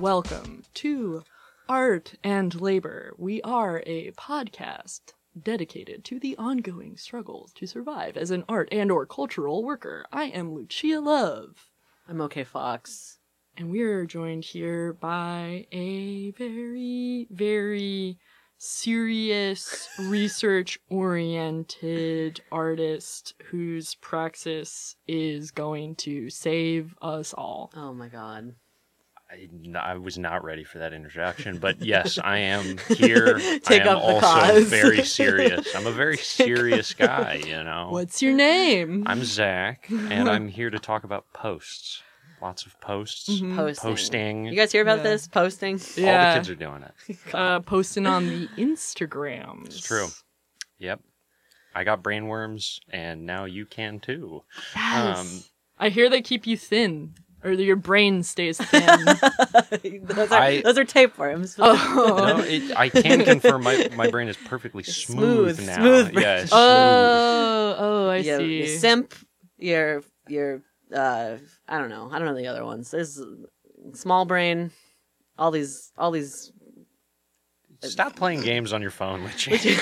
welcome to Art and Labor. We are a podcast dedicated to the ongoing struggles to survive as an art and or cultural worker. I am Lucia Love. I'm OK Fox. And we are joined here by a very, very serious, research-oriented artist whose praxis is going to save us all. Oh my god. I was not ready for that introduction, but yes, I am here. Take I am up the also cause. very serious. I'm a very serious guy, you know. What's your name? I'm Zach, and I'm here to talk about posts. Lots of posts. Mm-hmm. Posting. You guys hear about Yeah. this? Posting? All the kids are doing it. Posting on the Instagrams. It's true. Yep. I got brainworms, and now you can too. Yes. I hear they keep you thin, or your brain stays thin. those are tapeworms. Oh. No, I can confirm my brain is perfectly smooth now. Smooth brain. Yeah, it's I You see. simp, your I don't know the other ones. There's small brain, all these. smooth. Stop playing games on your phone, Richie.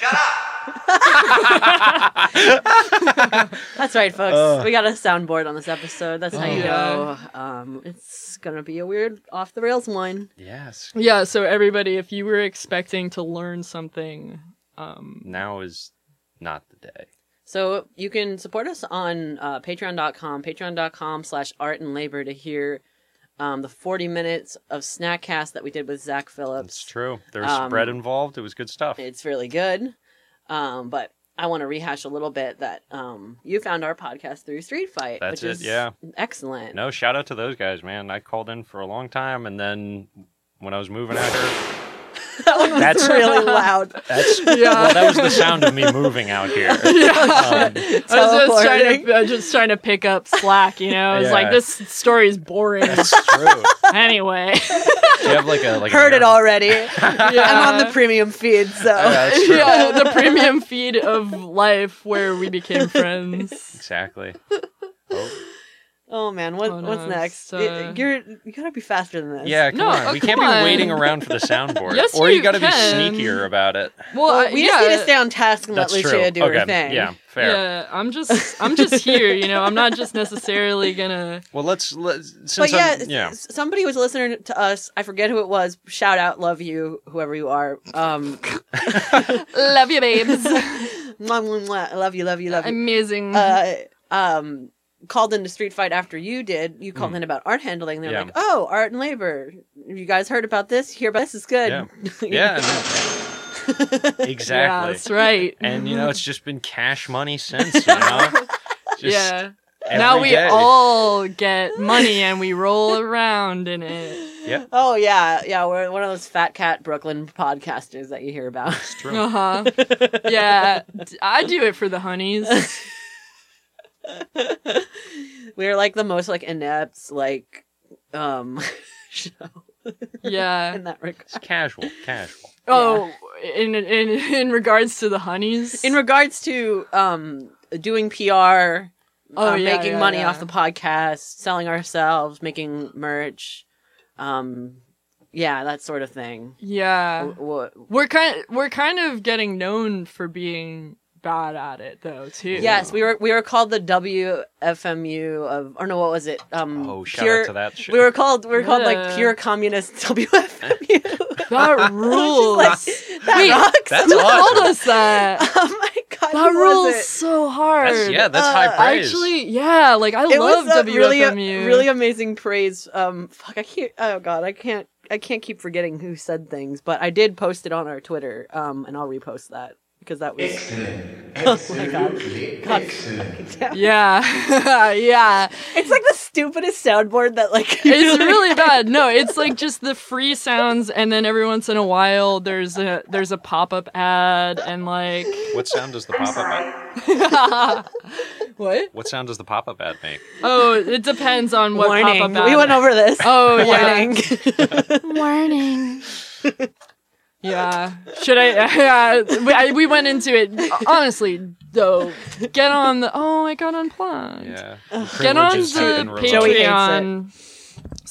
That's right, folks. We got a soundboard on this episode. That's how you Yeah. know. It's gonna be a weird off the rails one. Yes. Yeah, so everybody, if you were expecting to learn something, Now is not the day. So you can support us on patreon.com/artandlabor to hear the 40 minutes of Snackcast that we did with Zach Phillips. It's true. There was spread involved. It was good stuff. It's really good. But I want to rehash a little bit that you found our podcast through Street Fight. That's which it, is yeah. Excellent. No, shout out to those guys, man. I called in for a long time, and then when I was moving out here, That's really loud. well, that was the sound of me moving out here. I was just trying to pick up slack, you know? It's Yeah. like, this story is boring. That's true. Anyway. Do you have like a Heard it all? already. I'm on the premium feed, so. That's true. Yeah, the premium feed of life where we became friends. Exactly. Oh man, Oh, no, what's next? it's, You gotta be faster than this. Yeah, come No, on. We come can't be on. waiting around for the soundboard. Yes, or you you got to be can. sneakier about it. Well, We just need to stay on task and let That's Lucia true. do Okay. her thing. Yeah, fair. Yeah, I'm just here, you know? I'm not just necessarily gonna... Well, let's since But yeah, yeah. somebody was listening to us. I forget who it was. Shout out, love you, whoever you are. Love you, babes. Mwah, mwah, mwah. Love you. Amazing. Called into Street Fight after you did. You called in about art handling. They're Yeah. like, oh, art and labor. You guys heard about this? Hear about this? Is good. Yeah. Exactly. Yeah, that's right. And you know, it's just been cash money since, you know? Just Yeah. every Now we day. all get money and we roll around in it. Yeah, Oh yeah. We're one of those fat cat Brooklyn podcasters that you hear about. it's true. Uh-huh. Yeah. I do it for the honeys. We're like the most like inept like show Yeah. in that regard. It's casual. Oh, in regards to the honeys? In regards to doing PR, making money yeah. off the podcast, selling ourselves, making merch, that sort of thing. Yeah. What? We're kind of getting known for being bad at it though, too. Yes, we were called the WFMU of, or no, what was it? Shout out to that shit. We were called like Yeah. pure communist WFMU. That rules. Like, that Wait, rocks. That's Who awesome. told us that? Oh my god, That who was rules it? so hard. That's high praise. Actually, yeah, like I It love was a WFMU. really amazing praise. I can't. Oh god, I can't keep forgetting who said things, but I did post it on our Twitter. And I'll repost that because that was. Oh my god. Damn. Yeah. Yeah. It's like the stupidest soundboard that like. It's really bad. No, it's like just the free sounds, and then every once in a while there's a pop-up ad, and like What sound does the pop-up ad? what? What sound does the pop-up ad make? Oh, it depends on what Warning. pop-up ad. We went over this. Oh yeah. Warning. Warning. Yeah. Should I? Yeah. We went into it. Honestly, though, get on the. Oh, I got unplugged. Yeah. Get on Privileges the and remote. Joey hates Patreon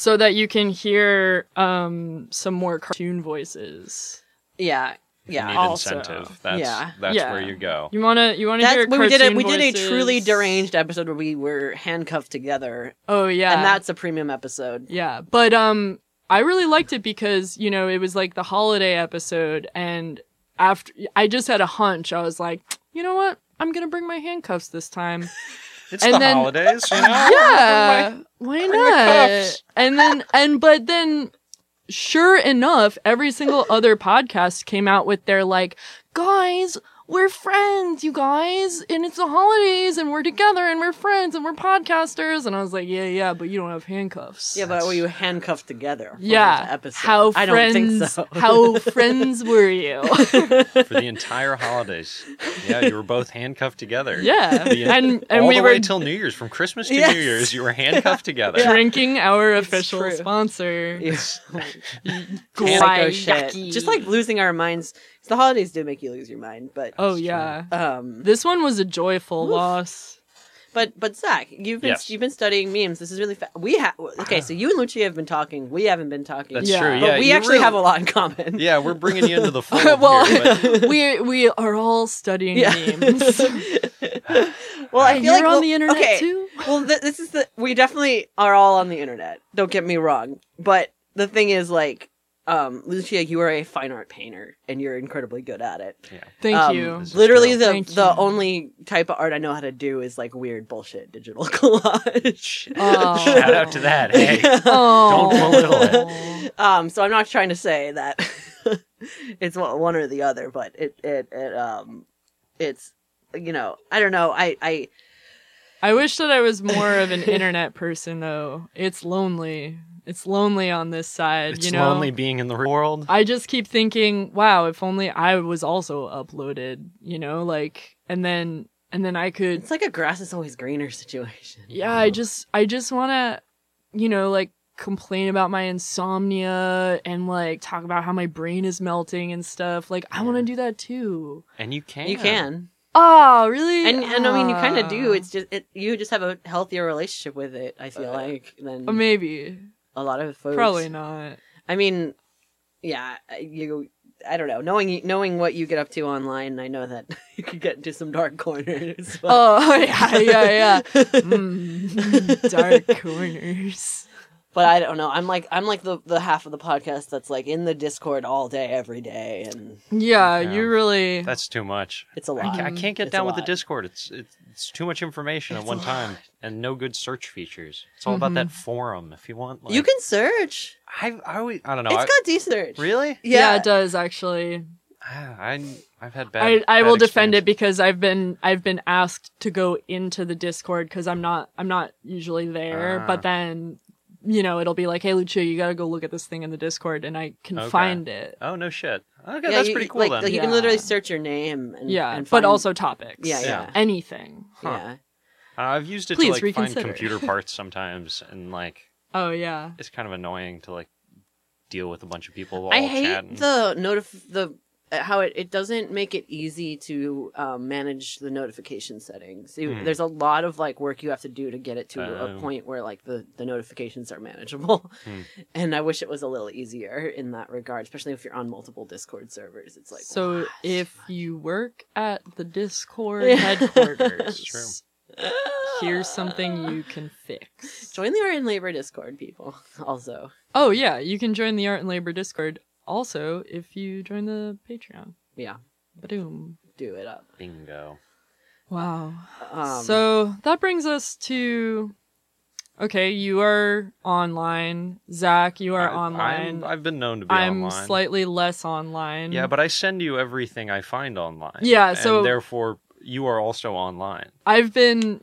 so that you can hear some more cartoon voices. Yeah. You Yeah. need also. incentive. That's Yeah. where you go. You wanna hear That's when cartoon we did a voices. truly deranged episode where we were handcuffed together. Oh yeah, And that's a premium episode. yeah. But I really liked it because it was like the holiday episode, and after I just had a hunch, I was like, you know what, I'm gonna bring my handcuffs this time. It's And the then- holidays, Yeah, why bring my not? cuffs. But then, sure enough, every single other podcast came out with their like, guys, we're friends, you guys, and it's the holidays, and we're together, and we're friends, and we're podcasters. And I was like, yeah, but you don't have handcuffs. Yeah, but were you handcuffed together? For Yeah. the episode? How I friends? don't think so. How friends were you? For the entire holidays. Yeah, you were both handcuffed together. Yeah, and All we the were way till New Year's, from Christmas to Yes. New Year's, you were handcuffed together. drinking our official true. sponsor. Yeah. Guayaki. Psycho shit. Just like losing our minds. 'Cause the holidays do make you lose your mind, but Oh yeah. um, This one was a joyful loss. but Zach, you've been studying memes. This is really okay. So you and Lucia have been talking. We haven't been talking. That's Yeah. true. but Yeah, we you actually really- have a lot in common. Yeah, we're bringing you into the fold Well, here, but we are all studying Yeah. memes. Well, I You're feel like on the internet okay. too. Well, this is we definitely are all on the internet. Don't get me wrong, but the thing is, like, Lucia, you are a fine art painter, and you're incredibly good at it. Thank you. This is Literally, true. the Thank the you. only type of art I know how to do is like weird bullshit digital collage. Oh. shout out to that. Hey, Oh. Don't belittle it. So I'm not trying to say that it's one or the other, but it's I don't know. I wish that I was more of an internet person, though. It's lonely. It's lonely on this side, It's lonely being in the real world. I just keep thinking, wow, if only I was also uploaded, and then I could, It's like a grass is always greener situation. yeah, I just want to, complain about my insomnia and talk about how my brain is melting and stuff. Like, I want to do that too. And you can. You can. Oh, really? And I mean, you kind of do. It's just you just have a healthier relationship with it. I feel like than Maybe. a lot of folks. Probably not. I mean, yeah, I don't know. Knowing what you get up to online, I know that you could get into some dark corners. But... Oh, yeah. Dark corners. But I don't know. I'm like the half of the podcast that's like in the Discord all day, every day, and Yeah, Yeah. you really. That's too much. it's a lot. I can't get It's down a with the lot. Discord. It's too much information at It's one a time, and no good search features. It's all about that forum. If you want, You can search. I don't know. It's got decent search. Really? Yeah, it does actually. I've had bad. I will bad defend it experience. because I've been asked to go into the Discord because I'm not usually there, Ah. but then it'll be like, hey Lucia, you gotta go look at this thing in the Discord, and I can Okay. find it. Oh no shit. Okay, Yeah, that's you- pretty cool then. You can Yeah. literally search your name and Yeah, and but find- also topics. Yeah. Anything. yeah. I've used it Please to find reconsider. computer parts sometimes, and Oh yeah. it's kind of annoying to deal with a bunch of people all I hate chatting. the how it doesn't make it easy to manage the notification settings. There's a lot of work you have to do to get it to a point where the notifications are manageable. And I wish it was a little easier in that regard, especially if you're on multiple Discord servers. It's like So wow, if you work at the Discord Yeah. headquarters, True. here's something you can fix. join the Art and Labor Discord, people. Also, Oh yeah, you can join the Art and Labor Discord also if you join the Patreon. yeah, Boom. do it up. Bingo. Wow. Um, So that brings us to, okay, you are online. Zach, you are online. I've been known to be I'm online. slightly less online. Yeah, but I send you everything I find online. Yeah, so- and therefore you are also online. I've been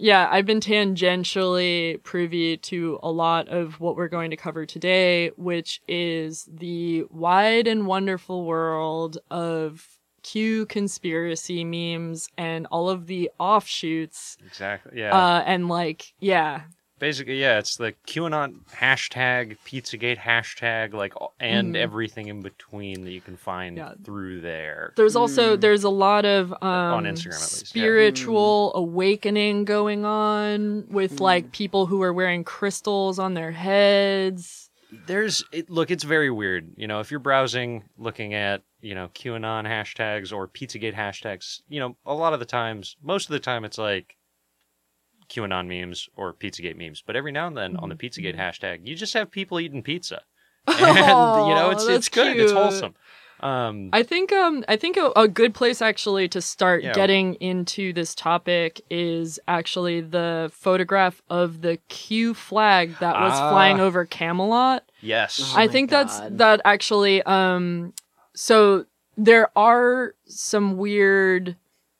tangentially privy to a lot of what we're going to cover today, which is the wide and wonderful world of Q conspiracy memes and all of the offshoots. Exactly. Yeah. And Basically, yeah, it's the QAnon hashtag, Pizzagate hashtag, and everything in between that you can find through there. there's a lot of On Instagram, at least, yeah. spiritual awakening going on with people who are wearing crystals on their heads. Look, it's very weird. You know, if you're browsing, looking at, you know, QAnon hashtags or Pizzagate hashtags, you know, most of the time it's like QAnon memes or Pizzagate memes. But every now and then on the Pizzagate hashtag, you just have people eating pizza. And, you know, it's good. Cute. It's wholesome. I think a good place actually to start getting into this topic is actually the photograph of the Q flag that was flying over Camelot. Yes. I think that actually so there are some weird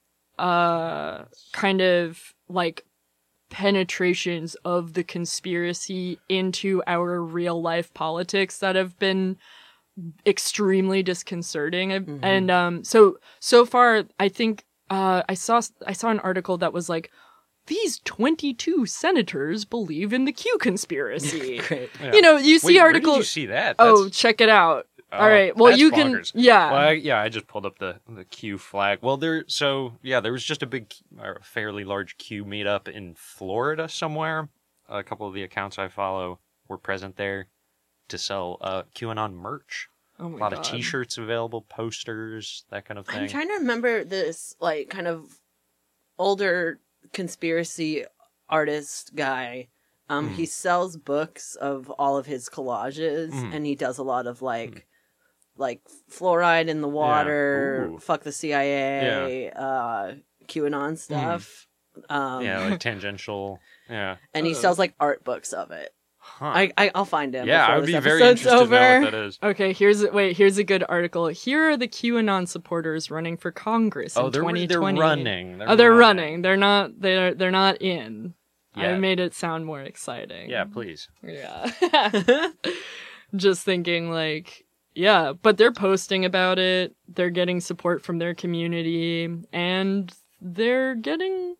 kind of like penetrations of the conspiracy into our real life politics that have been extremely disconcerting. And so far I think I saw an article that was like, these 22 senators believe in the Q conspiracy. Great. Yeah. You know, you see articles. Where did you see that? Check it out. All right. Well, you bonkers. can. Yeah. Well, I just pulled up the Q flag. Well, there was just a fairly large Q meetup in Florida somewhere. A couple of the accounts I follow were present there to sell QAnon merch. Oh my a lot God. of T-shirts available, posters, that kind of thing. I'm trying to remember this, like, kind of older conspiracy artist guy. He sells books of all of his collages, and he does a lot of like fluoride in the water, fuck the CIA, QAnon stuff. Like tangential. Yeah, and he sells like art books of it. Huh. I'll find him. Yeah, before I would this be very episode's interested to know over. what that is. Okay, here's a good article. Here are the QAnon supporters running for Congress in 2020. They're running. They're running. They're not in. Yeah. I made it sound more exciting. Yeah, please. Yeah. Just thinking like, yeah, but they're posting about it. They're getting support from their community, and they're getting,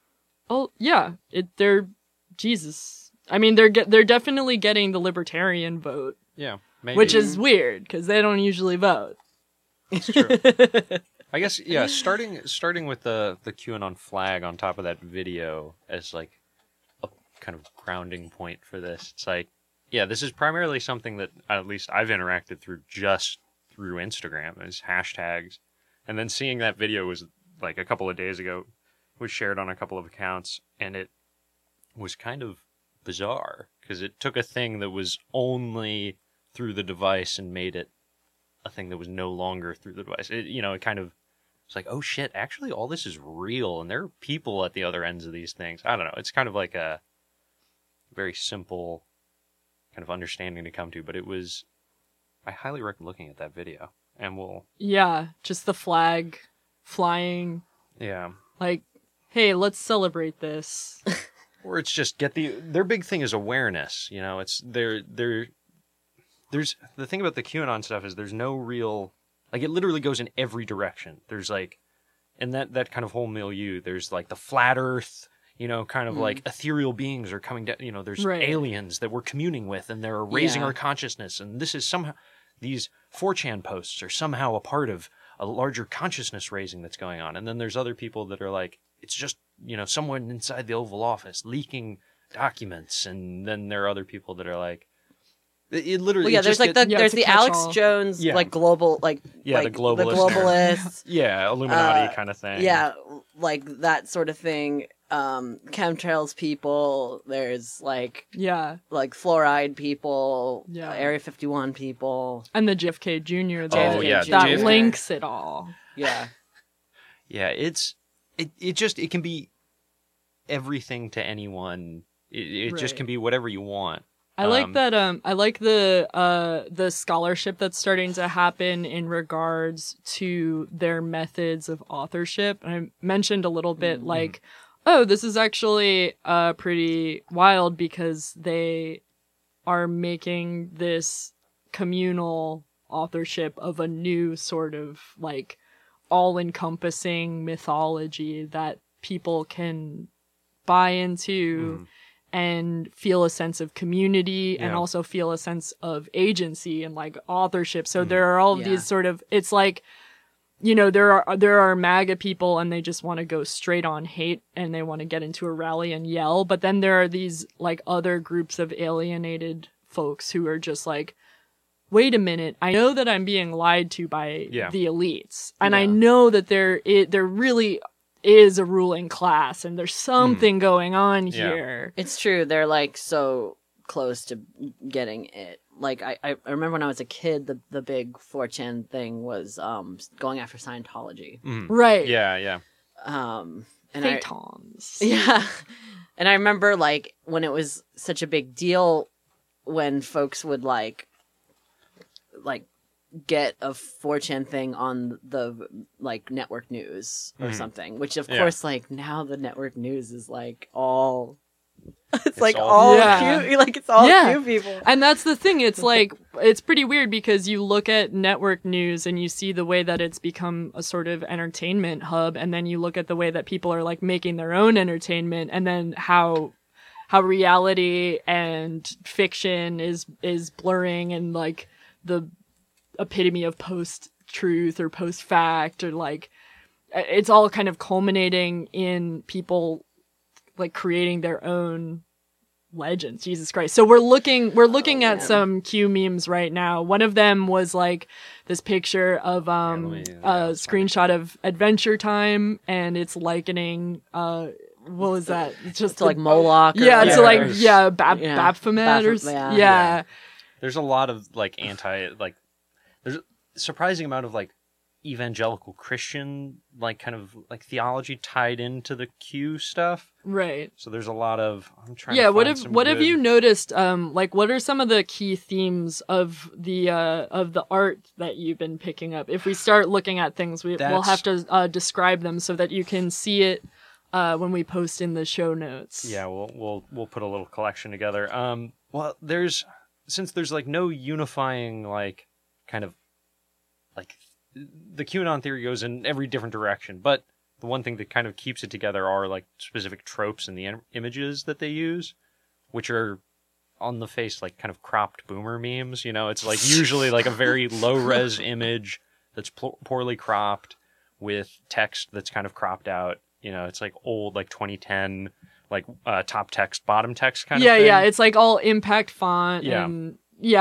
they're Jesus. I mean, they're definitely getting the libertarian vote. Yeah, maybe. Which is weird because they don't usually vote. It's true. I guess starting with the QAnon flag on top of that video as like a kind of grounding point for this. It's like, yeah, this is primarily something that at least I've interacted through Instagram as hashtags, and then seeing that video was like a couple of days ago, was shared on a couple of accounts, and it was kind of bizarre because it took a thing that was only through the device and made it a thing that was no longer through the device. It kind of, it's like, oh shit, actually all this is real and there are people at the other ends of these things. I don't know. It's kind of like a very simple kind of understanding to come to, but I highly recommend looking at that video, and just the flag flying. Yeah. Like, hey, let's celebrate this. Or it's just their big thing is awareness. You know, it's there's the thing about the QAnon stuff is there's no real, like, it literally goes in every direction. There's like, in that kind of whole milieu, there's like the flat earth, kind of like ethereal beings are coming down, there's aliens that we're communing with and they're raising our consciousness. And this is somehow, these 4chan posts are somehow a part of a larger consciousness raising that's going on. And then there's other people that are like, it's just, someone inside the Oval Office leaking documents. And then there are other people that are like, it literally. Well, there's there's the Alex Jones like global the globalists. Illuminati kind of thing. Yeah, like that sort of thing. Chemtrails people. There's like fluoride people. Yeah, Area 51 people, and the JFK Jr. that links it all. Yeah, yeah. It can be everything to anyone. It just can be whatever you want. I like that. I like the scholarship that's starting to happen in regards to their methods of authorship. I mentioned a little bit like, oh, this is actually pretty wild because they are making this communal authorship of a new sort of like all-encompassing mythology that people can buy into. And feel a sense of community and also feel a sense of agency and like authorship. So there are all of these sort of, it's like, there are MAGA people and they just want to go straight on hate and they want to get into a rally and yell. But then there are these like other groups of alienated folks who are just like, wait a minute, I know that I'm being lied to by the elites, and I know that there really is a ruling class, and there's something going on here. It's true. They're like so close to getting it. Like I remember when I was a kid, the big 4chan thing was going after Scientology. Right. Yeah. And Phaetons. And I remember like when it was such a big deal when folks would like get a 4chan thing on the like network news or something, which of course like now the network news is like all it's like all Q, like it's all Q people. And that's the thing, it's like it's pretty weird because you look at network news and you see the way that it's become a sort of entertainment hub, and then you look at the way that people are like making their own entertainment, and then how reality and fiction is blurring, and like the epitome of post-truth or post-fact, or like it's all kind of culminating in people like creating their own legends. Jesus Christ. So we're looking at some Q memes right now. One of them was like this picture of a screenshot of Adventure Time, and it's likening what was that? It's just to like Moloch. To like Baphomet or yeah. There's a lot of like there's a surprising amount of like evangelical Christian like kind of like theology tied into the Q stuff. Right. So there's a lot of what have you noticed? Like what are some of the key themes of the art that you've been picking up? If we start looking at things, we'll have to describe them so that you can see it when we post in the show notes. Yeah, we'll put a little collection together. Well, since there's like no unifying like kind of like the QAnon theory goes in every different direction, but the one thing that kind of keeps it together are like specific tropes in the images that they use, which are on the face like kind of cropped boomer memes. You know, it's like usually like a very low res image that's poorly cropped with text that's kind of cropped out. You know, it's like old like 2010 like top text, bottom text kind of thing. Yeah, it's like all impact font and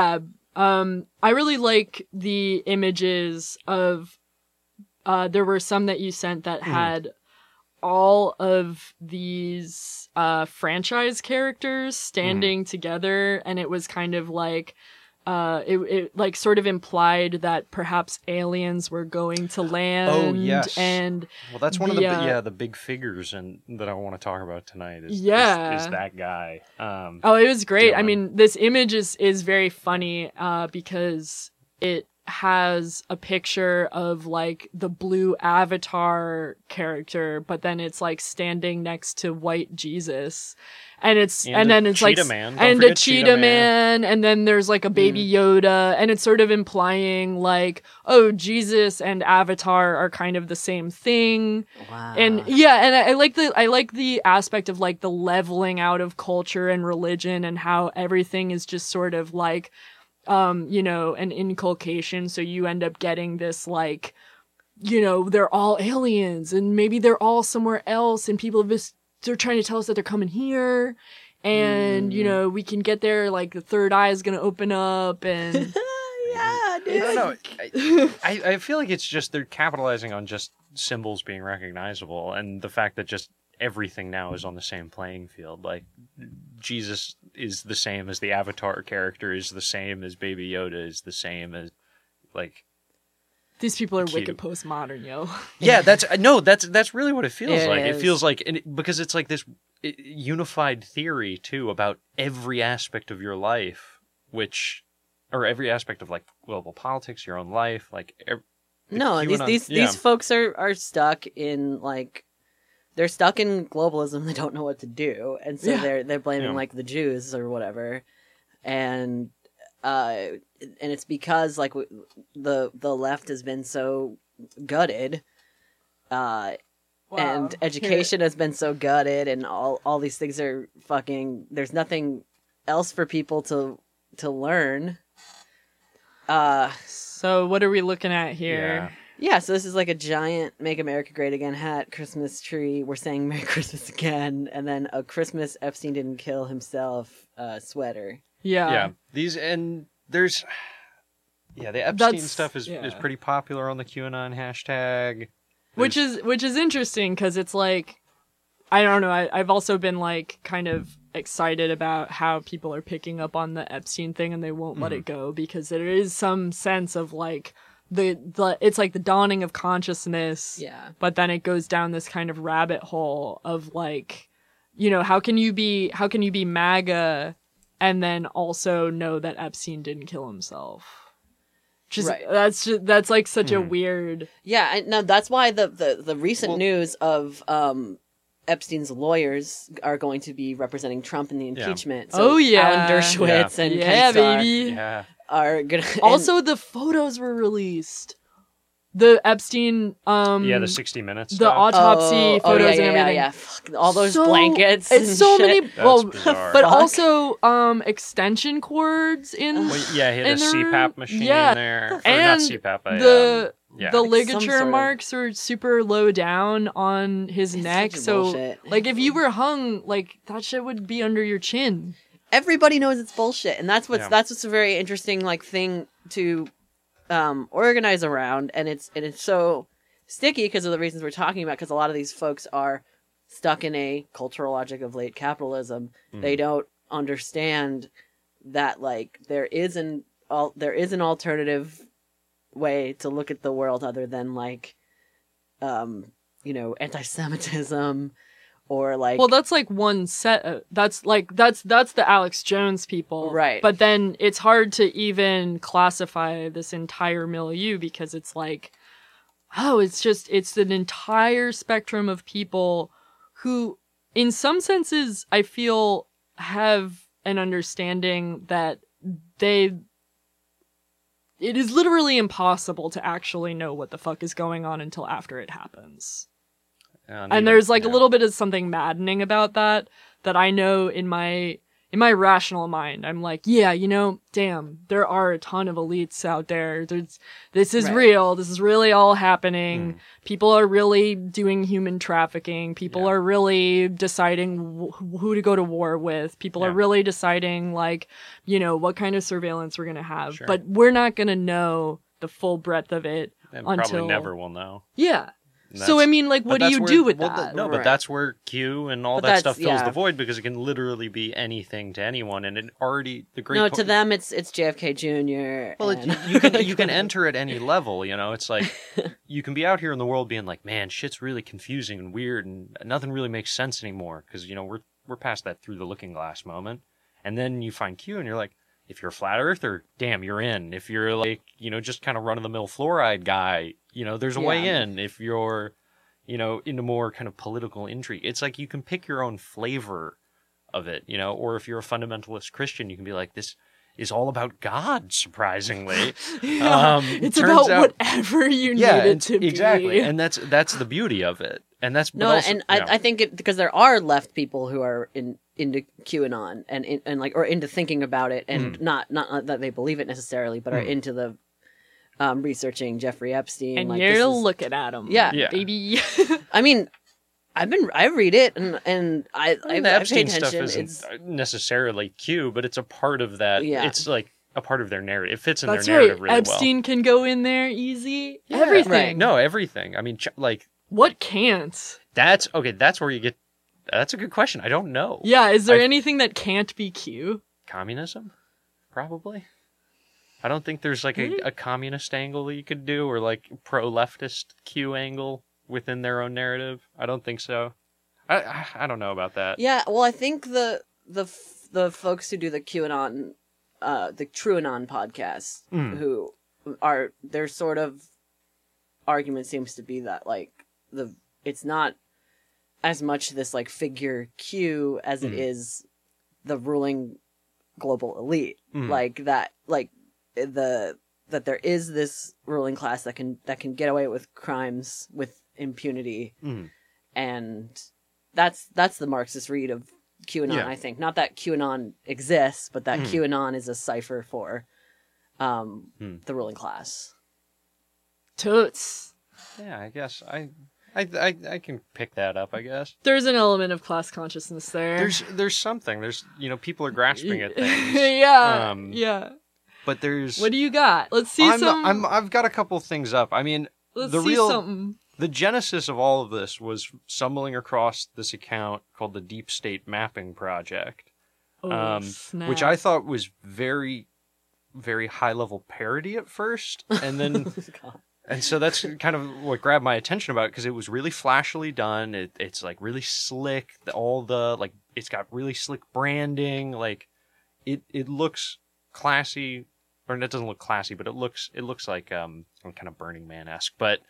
I really like the images of there were some that you sent that had all of these franchise characters standing together, and it was kind of like it like sort of implied that perhaps aliens were going to land. Oh yes, and well that's one of the big figures that I want to talk about tonight. Is that guy? It was great. I mean, this image is very funny because it has a picture of like the blue Avatar character, but then it's like standing next to white Jesus. And then it's like a cheetah man, and then there's like a baby Yoda, and it's sort of implying like, oh, Jesus and Avatar are kind of the same thing. Wow. And I like the aspect of like the leveling out of culture and religion, and how everything is just sort of like an inculcation. So you end up getting this like, they're all aliens, and maybe they're all somewhere else, and people have just they're trying to tell us that they're coming here, and we can get there, like the third eye is gonna open up, and yeah, dude. I don't know. I feel like it's just they're capitalizing on just symbols being recognizable, and the fact that just everything now is on the same playing field. Like Jesus is the same as the Avatar character, is the same as Baby Yoda, is the same as like. These people are wicked postmodern, yo. Yeah, that's really what it feels like. It feels like, because it's like this unified theory too about every aspect of your life, or every aspect of like global politics, your own life, like. These folks are stuck in like, they're stuck in globalism. They don't know what to do, and so they're blaming like the Jews or whatever, and it's because like the left has been so gutted, and education has been so gutted, and all these things are fucking. There's nothing else for people to learn. So what are we looking at here? Yeah, so this is like a giant "Make America Great Again" hat, Christmas tree. We're saying Merry Christmas again, and then a Christmas Epstein didn't kill himself sweater. Yeah. These and there's the Epstein That's- stuff is pretty popular on the QAnon hashtag. Which is interesting because it's like, I don't know. I've also been like kind of excited about how people are picking up on the Epstein thing and they won't let it go because there is some sense of like the it's like the dawning of consciousness. Yeah. But then it goes down this kind of rabbit hole of like, you know, how can you be MAGA and then also know that Epstein didn't kill himself? Right. That's like such a weird. Yeah, and no, that's why the recent news of Epstein's lawyers are going to be representing Trump in the impeachment. So Alan Dershowitz and Ken Starr baby. are gonna. Also, the photos were released. The Epstein, the 60 Minutes the stuff. autopsy photos and everything. Yeah. Fuck, all those blankets. It's and so shit. many. Well, bizarre. but Fuck. also extension cords in. Well, yeah, he had a in the room. CPAP machine Yeah. in there. Or And not CPAP, the yeah. ligature some sort of- marks are super low down on his neck. such So, bullshit. like, if you were hung, like that shit would be under your chin. Everybody knows it's bullshit, and that's what's Yeah. that's what's a very interesting like thing to organize around, and it's so sticky because of the reasons we're talking about. Because a lot of these folks are stuck in a cultural logic of late capitalism. They don't understand that like there is an alternative way to look at the world other than like anti-Semitism or like Well, that's like one set. That's the Alex Jones people, Right. But then it's hard to even classify this entire milieu because it's like, it's an entire spectrum of people who, in some senses, I feel have an understanding that it is literally impossible to actually know what the fuck is going on until after it happens. And there's like a little bit of something maddening about that I know in my rational mind. I'm like, yeah, damn, there are a ton of elites out there. This is Right. real. This is really all happening. People are really doing human trafficking. People are really deciding who to go to war with. People are really deciding like, what kind of surveillance we're going to have. Sure. But we're not going to know the full breadth of it And until probably never will know. Yeah. And So that's- I mean, like, but what do that's you where- do with well, that? No, Right. but that's where Q and all But that that's- stuff fills yeah. the void because it can literally be anything to anyone, and it already the great. no, to them it's JFK Jr. Well, and- you can enter at any level. It's like you can be out here in the world being like, man, shit's really confusing and weird, and nothing really makes sense anymore because we're past that through the looking glass moment, and then you find Q and you're like, if you're a flat earther, damn, you're in. If you're like just kind of run of the mill fluoride guy, there's a way Yeah. in. If you're into more kind of political intrigue, it's like you can pick your own flavor of it, or if you're a fundamentalist Christian, you can be like, this is all about God, surprisingly. It's turns about out- whatever you need yeah, it to exactly. be. And that's the beauty of it. And that's No, but also, and I think it because there are left people who are into QAnon and like or into thinking about it and not that they believe it necessarily, but are into the researching Jeffrey Epstein. And like, you're this is- looking at them. Yeah. Yeah. Baby. I mean, I read it and I I mean, the pay Epstein attention. stuff isn't necessarily Q, but it's a part of that. Yeah. It's like a part of their narrative. It fits in That's their right. narrative really Epstein can go in there easy. well. Everything. right. No, everything. I mean, like What can't? that's okay. That's where you get. That's a good question. I don't know. Yeah, is there I- anything that can't be Q? Communism, probably. I don't think there's like a communist angle that you could do or like pro-leftist Q angle within their own narrative. I don't think so. I don't know about that. Yeah, well, I think the folks who do the QAnon, the TrueAnon podcast, who are their sort of argument seems to be that like it's not as much this like figure Q as it is the ruling global elite, like that, like that there is this ruling class that can get away with crimes with impunity, and that's the Marxist read of QAnon. Yeah. I think not that QAnon exists, but that QAnon is a cipher for the ruling class. Toots. Yeah, I guess I can pick that up, I guess. There's an element of class consciousness there. There's something. There's people are grasping at things. Yeah. Yeah. But there's What do you got? Let's see some. I've got a couple things up. I mean, Let's the see real something. the genesis of all of this was stumbling across this account called the Deep State Mapping Project, Oh, snap. which I thought was very, very high level parody at first, and then. And so that's kind of what grabbed my attention about it, because it was really flashily done. It's like really slick. All the like, it's got really slick branding. Like, it looks classy, or it doesn't look classy, but it looks like kind of Burning Man-esque. But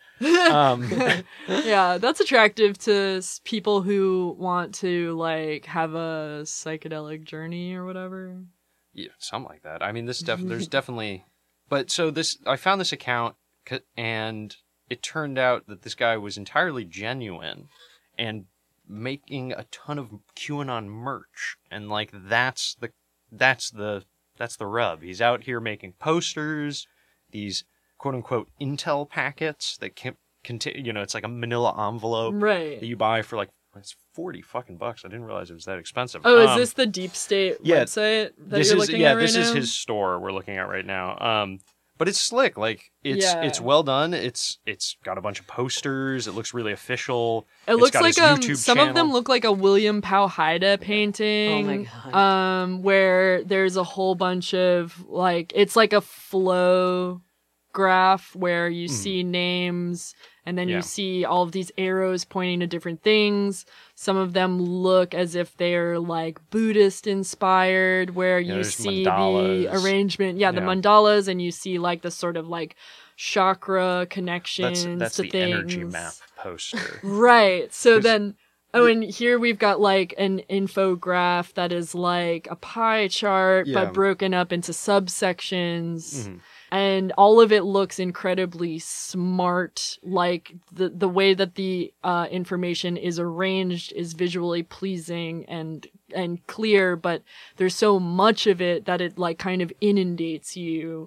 Yeah, that's attractive to people who want to like have a psychedelic journey or whatever. yeah, something like that. I mean, there's definitely. But so I found this account. And it turned out that this guy was entirely genuine and making a ton of QAnon merch, and like that's the rub. He's out here making posters, these quote unquote intel packets that contain, it's like a manila envelope Right. that you buy for like it's $40 fucking bucks. I didn't realize it was that expensive. Oh, is this the Deep State yeah, website that you're looking at right now? This is his store we're looking at right now. But it's slick. Like it's well done. It's got a bunch of posters. It looks really official. It looks got like his YouTube some channel. of them look like a William Powhida painting. Oh my God. Where there's a whole bunch of like it's like a flow graph where you see names and then you see all of these arrows pointing to different things. Some of them look as if they're like Buddhist inspired, where you see mandalas. the arrangement, the mandalas, and you see like the sort of like chakra connections That's to the things. energy map poster. Right. So then, and here we've got like an infograph that is like a pie chart, but broken up into subsections. Mm-hmm. And all of it looks incredibly smart. Like the way that the information is arranged is visually pleasing and clear, but there's so much of it that it like kind of inundates you.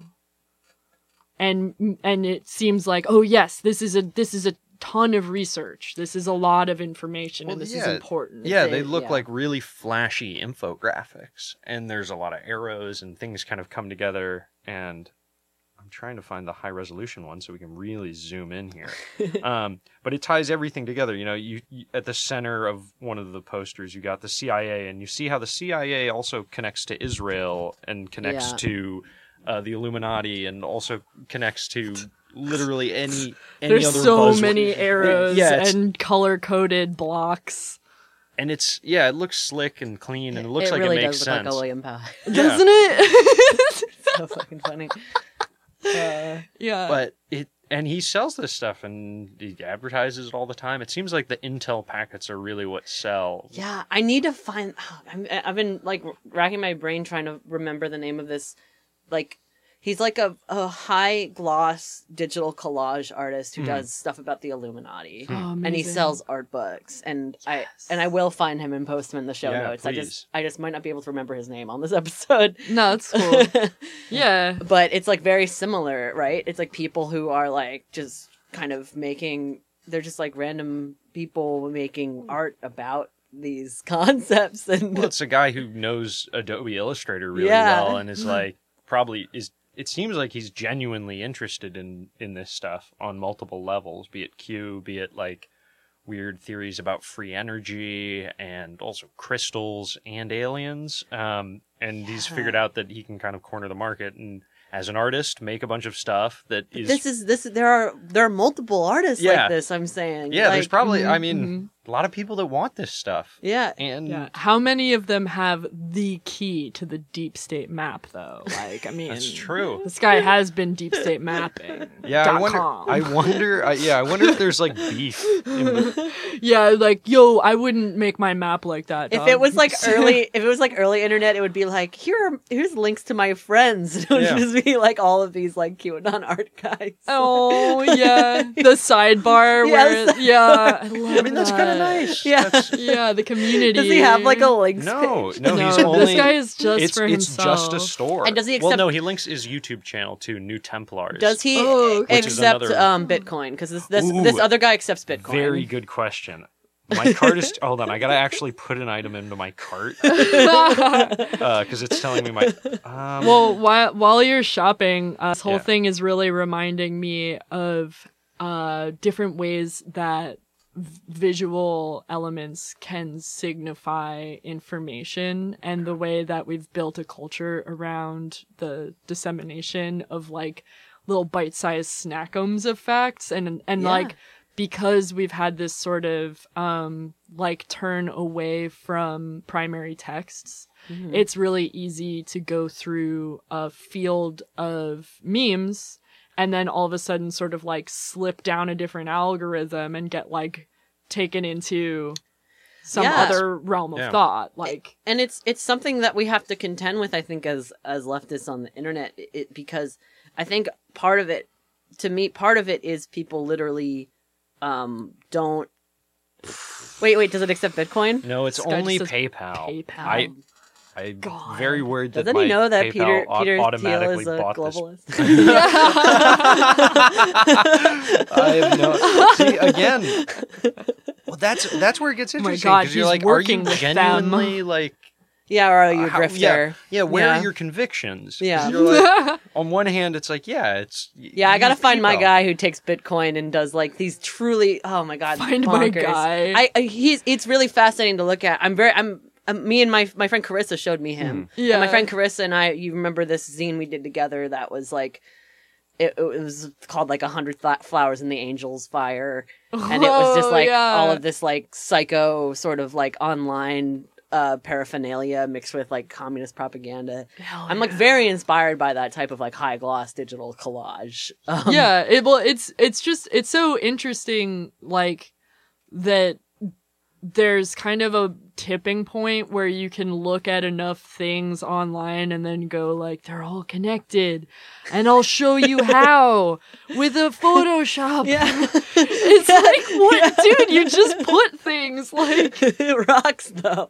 And it seems like, oh yes, this is a ton of research. This is a lot of information, and this is important. Yeah, they look like really flashy infographics, and there's a lot of arrows and things kind of come together, and I'm trying to find the high resolution one so we can really zoom in here. But it ties everything together. You at the center of one of the posters, you got the CIA, and you see how the CIA also connects to Israel and connects to the Illuminati, and also connects to literally any There's other so buzzword. many arrows and color-coded blocks. And it looks slick and clean, and it looks like really it makes does look sense. like a William Powell. Doesn't it? So fucking funny. Yeah. But and he sells this stuff, and he advertises it all the time. It seems like the intel packets are really what sell. Yeah, I need to find. I've been like racking my brain trying to remember the name of this. Like, he's like a high gloss digital collage artist who does stuff about the Illuminati, and he sells art books. And I will find him and post him in the show notes. Please. I just might not be able to remember his name on this episode. No, that's cool. Yeah. But it's like very similar, right? It's like people who are like just kind of making. They're just like random people making art about these concepts, and Well, it's a guy who knows Adobe Illustrator really well, and is like it seems like he's genuinely interested in this stuff on multiple levels, be it Q, be it like weird theories about free energy and also crystals and aliens. And he's figured out that he can kind of corner the market and, as an artist, make a bunch of stuff that is. There are multiple artists like this. I'm saying. Yeah, like, there's probably. I mean, a lot of people that want this stuff. Yeah. And how many of them have the key to the deep state map, though? Like, I mean, that's true. This guy has been deep state mapping. Yeah, I wonder if there's like beef. Yeah, like, yo, I wouldn't make my map like that. If dog. it was like early internet, it would be like, here's links to my friends. It would just be like all of these like QAnon art guys. Oh yeah, the sidebar where I love I mean, that's kind of nice. Yeah. Yeah, the community. Does he have like a links No, page? no, he's No, only. this guy is just for it's himself. just a store. And does he Well, accept- no, he links his YouTube channel to New Templars. Does he Oh, okay. Which is accept another- Bitcoin? Because Ooh. this other guy accepts Bitcoin. Very good question. My cart is. Hold on, I gotta actually put an item into my cart because it's telling me my. Well, while you're shopping, this whole Yeah. thing is really reminding me of different ways that visual elements can signify information, and the way that we've built a culture around the dissemination of like little bite-sized snackums of facts, and Yeah. like because we've had this sort of like turn away from primary texts, it's really easy to go through a field of memes and then all of a sudden sort of like slip down a different algorithm and get like taken into some Yeah. other realm of Yeah. thought. Like, And it's something that we have to contend with, I think, as leftists on the internet, because I think part of it is people literally don't. Wait, does it accept Bitcoin? No, it's This guy only just says PayPal. PayPal. I'm God. very worried that Doesn't my he know that PayPal Peter Thiel automatically is a bought globalist? I have no. See again. Well, that's where it gets Oh my interesting God, because you're he's like, are working you with them. genuinely like? Yeah, or are you a how- grifter? Yeah, where Yeah. are your convictions? 'Cause Yeah. you're like, on one hand, it's like, yeah, it's. Yeah, I gotta use find my PayPal. guy who takes Bitcoin and does like these truly, oh my god, Find my bonkers. guy. It's really fascinating to look at. Me and my friend Carissa showed me him. Yeah. And my friend Carissa and I, you remember this zine we did together that was like, it was called like 100 Flowers in the Angel's Fire, and it was just Oh, like yeah. all of this like psycho sort of like online paraphernalia mixed with like communist propaganda. Hell I'm like yeah. very inspired by that type of like high gloss digital collage. Yeah, it's so interesting, like, that there's kind of a tipping point where you can look at enough things online and then go like, they're all connected, and I'll show you how with a Photoshop. Yeah. It's like, what, dude? You just put things like, It rocks though.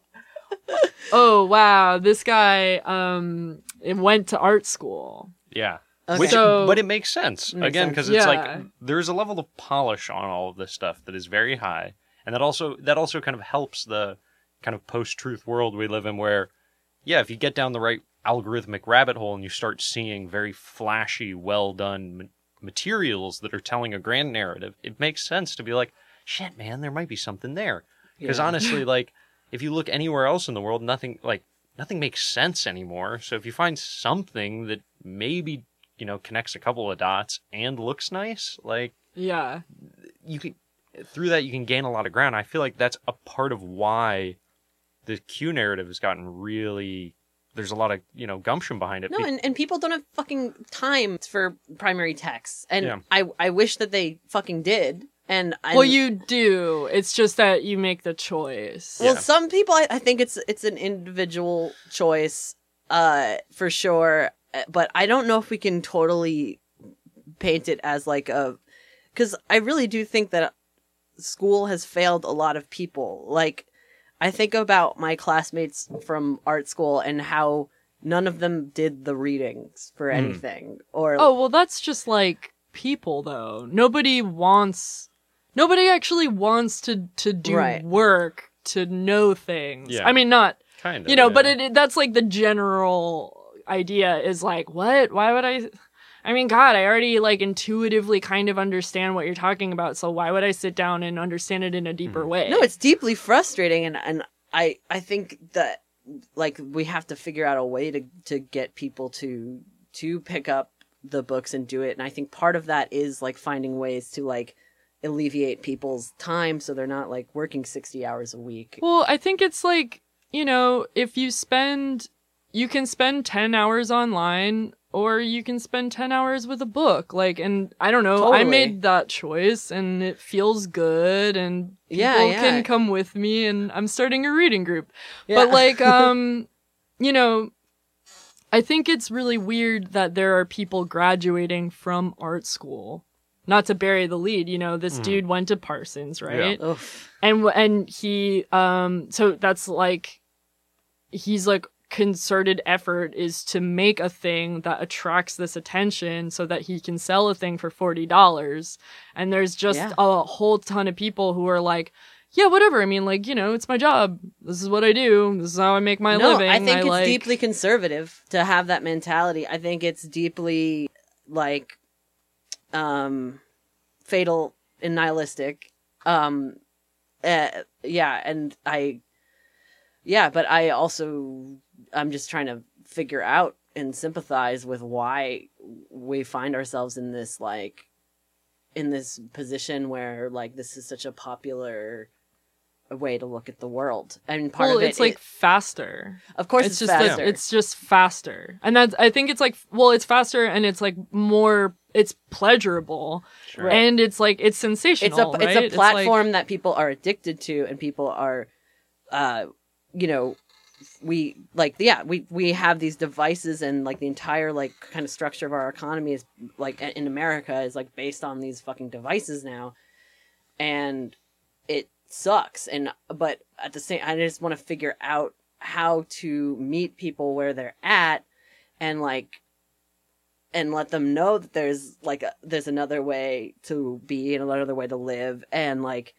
oh wow, this guy it went to art school. Yeah. Okay. Which, So- but it makes sense Makes again sense. because it's Yeah. like there's a level of polish on all of this stuff that is very high, and that also kind of helps the kind of post-truth world we live in, where yeah, if you get down the right algorithmic rabbit hole and you start seeing very flashy, well done materials that are telling a grand narrative, it makes sense to be like, shit, man, there might be something there. Because Yeah. honestly, like if you look anywhere else in the world, nothing makes sense anymore. So if you find something that maybe, you know, connects a couple of dots and looks nice, like Yeah. you can, through that you can gain a lot of ground. I feel like that's a part of why the Q narrative has gotten really, there's a lot of, you know, gumption behind it. No, and people don't have fucking time for primary texts, and Yeah. I wish that they fucking did. And Well, you do. It's just that you make the choice. Well, Yeah. some people, I think it's an individual choice, for sure. But I don't know if we can totally paint it as like because I really do think that school has failed a lot of people. Like, I think about my classmates from art school and how none of them did the readings for anything. Or Oh, well, that's just like people, though. Nobody actually wants to do Right. work to know things. Yeah. I mean, not, kind of, you know, yeah. but that's like the general idea is like, what? Why would I mean, God, I already like intuitively kind of understand what you're talking about. So why would I sit down and understand it in a deeper way? No, it's deeply frustrating, and I think that like we have to figure out a way to get people to pick up the books and do it. And I think part of that is like finding ways to like alleviate people's time so they're not like working 60 hours a week. Well, I think it's like, you know, if you can spend 10 hours online, or you can spend 10 hours with a book. Like, and I don't know, I Totally. made that choice and it feels good, and people Yeah. can come with me, and I'm starting a reading group. Yeah. But like, you know, I think it's really weird that there are people graduating from art school not to bury the lead, you know, this dude went to Parsons, right? Ugh. And he, so that's like, he's like, concerted effort is to make a thing that attracts this attention so that he can sell a thing for $40. And there's just a whole ton of people who are like, yeah, whatever. I mean, like, you know, it's my job. This is what I do. This is how I make my living. I think it's deeply conservative to have that mentality. I think it's deeply, like, fatal and nihilistic. But I also, I'm just trying to figure out and sympathize with why we find ourselves in this, like, in this position where, like, this is such a popular way to look at the world. And part of it's like faster. Of course it's just faster. It's just faster. And that's, I think it's like, well, it's faster and it's like more, it's pleasurable. Sure. And it's like, it's sensational. It's a platform that people are addicted to, and people are, you know, we have these devices, and like the entire like kind of structure of our economy is like in America is like based on these fucking devices now, and it sucks. But at the same, I just want to figure out how to meet people where they're at, and like, and let them know that there's like there's another way to be and another way to live, and like,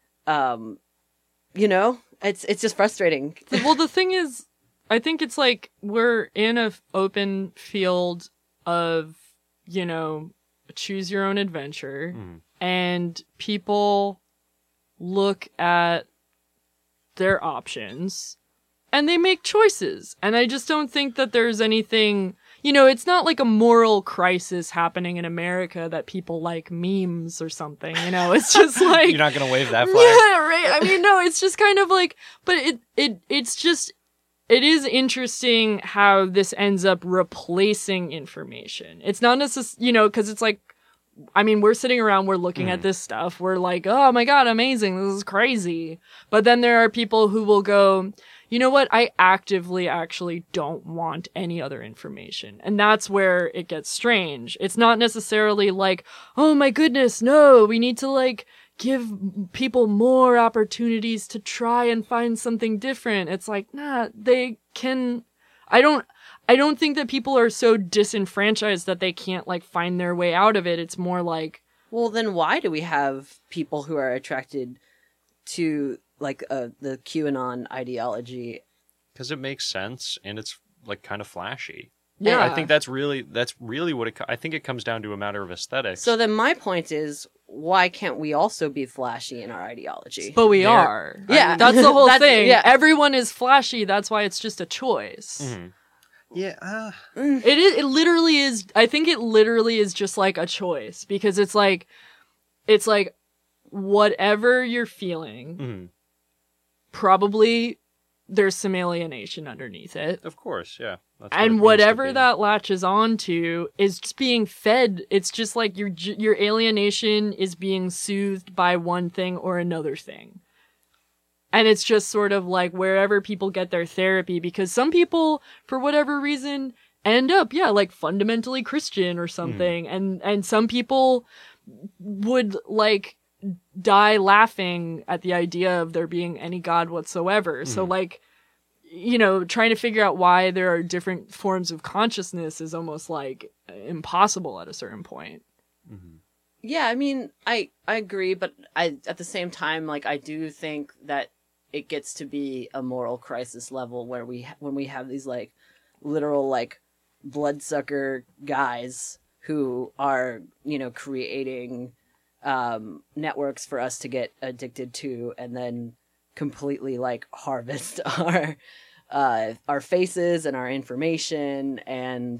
you know. It's just frustrating. Well, the thing is, I think it's like we're in an open field of, you know, choose your own adventure, and people look at their options and they make choices. And I just don't think that there's anything, you know, it's not like a moral crisis happening in America that people like memes or something, you know, it's just like... You're not going to wave that flag. Yeah, right. I mean, no, it's just kind of like, but it's just, it is interesting how this ends up replacing information. It's not necessarily, you know, because it's like, I mean, we're sitting around, we're looking at this stuff. We're like, oh my God, amazing. This is crazy. But then there are people who will go, you know what? I actively actually don't want any other information. And that's where it gets strange. It's not necessarily like, oh my goodness, no, we need to like give people more opportunities to try and find something different. It's like, nah, they can, I don't think that people are so disenfranchised that they can't like find their way out of it. It's more like, well, then why do we have people who are attracted to like the QAnon ideology? Because it makes sense and it's like kind of flashy. yeah, I think that's really what I think it comes down to a matter of aesthetics. So then my point is, why can't we also be flashy in our ideology? but we are. Yeah. That's the whole That's- thing. yeah. Everyone is flashy. That's why it's just a choice. Mhm. Yeah. It literally is. I think it literally is just like a choice, because it's like whatever you're feeling, Mhm. probably there's some alienation underneath it. Of course, yeah. That's what it And means to whatever be. that latches onto is just being fed. It's just like your alienation is being soothed by one thing or another thing. And it's just sort of like wherever people get their therapy, because some people, for whatever reason, end up, like fundamentally Christian or something. And some people would like die laughing at the idea of there being any God whatsoever. So like, you know, trying to figure out why there are different forms of consciousness is almost like impossible at a certain point. Yeah, I mean, I agree, but at the same time, like, I do think that it gets to be a moral crisis level where when we have these like literal like bloodsucker guys who are, you know, creating networks for us to get addicted to, and then completely like harvest our faces and our information, and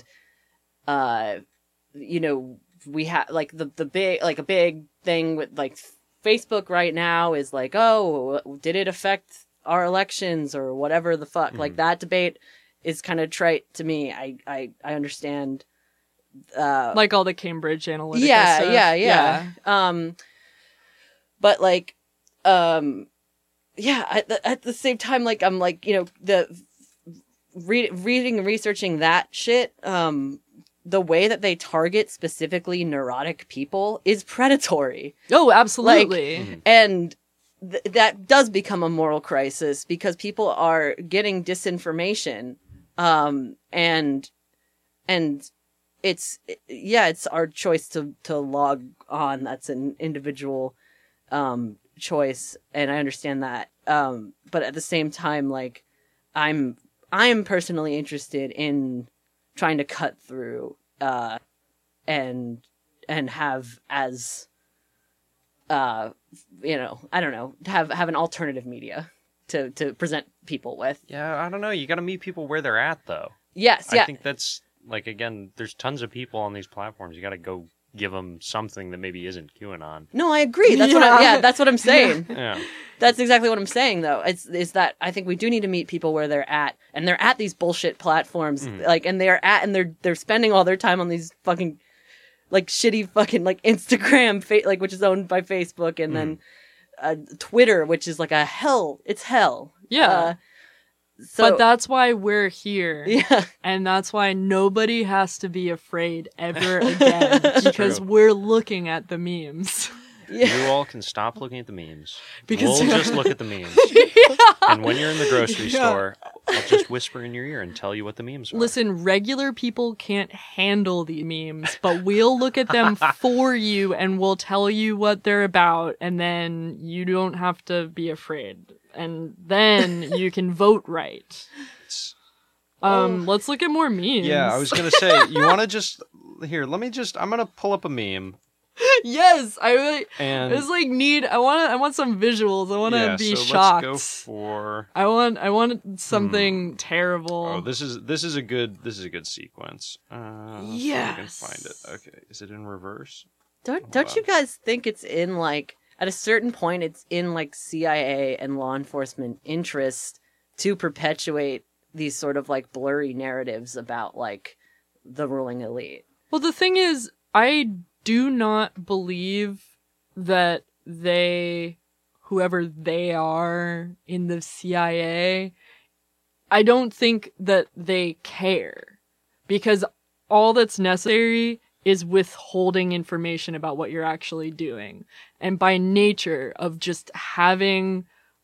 you know, we have like the big, like a big thing with like Facebook right now is like, oh, did it affect our elections or whatever the fuck? Like that debate is kind of trite to me. I understand. Like all the Cambridge Analytica Yeah, stuff. yeah. But like, yeah, at the same time, like, I'm like, you know, reading and researching that shit, the way that they target specifically neurotic people is predatory. Oh, absolutely. And that does become a moral crisis because people are getting disinformation. And it's our choice to log on. That's an individual, choice. And I understand that. But at the same time, like, I'm personally interested in trying to cut through, and have as, you know, I don't know, have an alternative media to present people with. Yeah, I don't know. You got to meet people where they're at, though. Yes, yeah. I think that's, like, again, there's tons of people on these platforms. You got to go give them something that maybe isn't QAnon. No, I agree. That's that's what I'm saying. Yeah. That's exactly what I'm saying, though. Is that I think we do need to meet people where they're at, and they're at these bullshit platforms, like, and they're spending all their time on these fucking, like, shitty fucking, like, Instagram, like, which is owned by Facebook, and then Twitter, which is like a hell. It's hell. Yeah. So, but that's why we're here. Yeah. And that's why nobody has to be afraid ever again. Because true. we're looking at the memes. You all can stop looking at the memes. Because we'll just look at the memes. And when you're in the grocery store, I'll just whisper in your ear and tell you what the memes are. Listen, regular people can't handle the memes, but we'll look at them for you and we'll tell you what they're about, and then you don't have to be afraid. And then you can vote right. Let's look at more memes. Yeah, I was going to say, you want to just... Here, I'm going to pull up a meme. Yes, I really... And it's like I want some visuals. I want to be so shocked. Let's go for... I want something terrible. Oh, this is a good sequence. Let's see if I can find it. Okay, is it in reverse? Don't you guys think it's in, like, at a certain point, it's in, like, CIA and law enforcement interest to perpetuate these sort of, like, blurry narratives about, like, the ruling elite? Well, the thing is, I do not believe that whoever they are in the CIA, I don't think that they care. Because all that's necessary is withholding information about what you're actually doing. And by nature of just having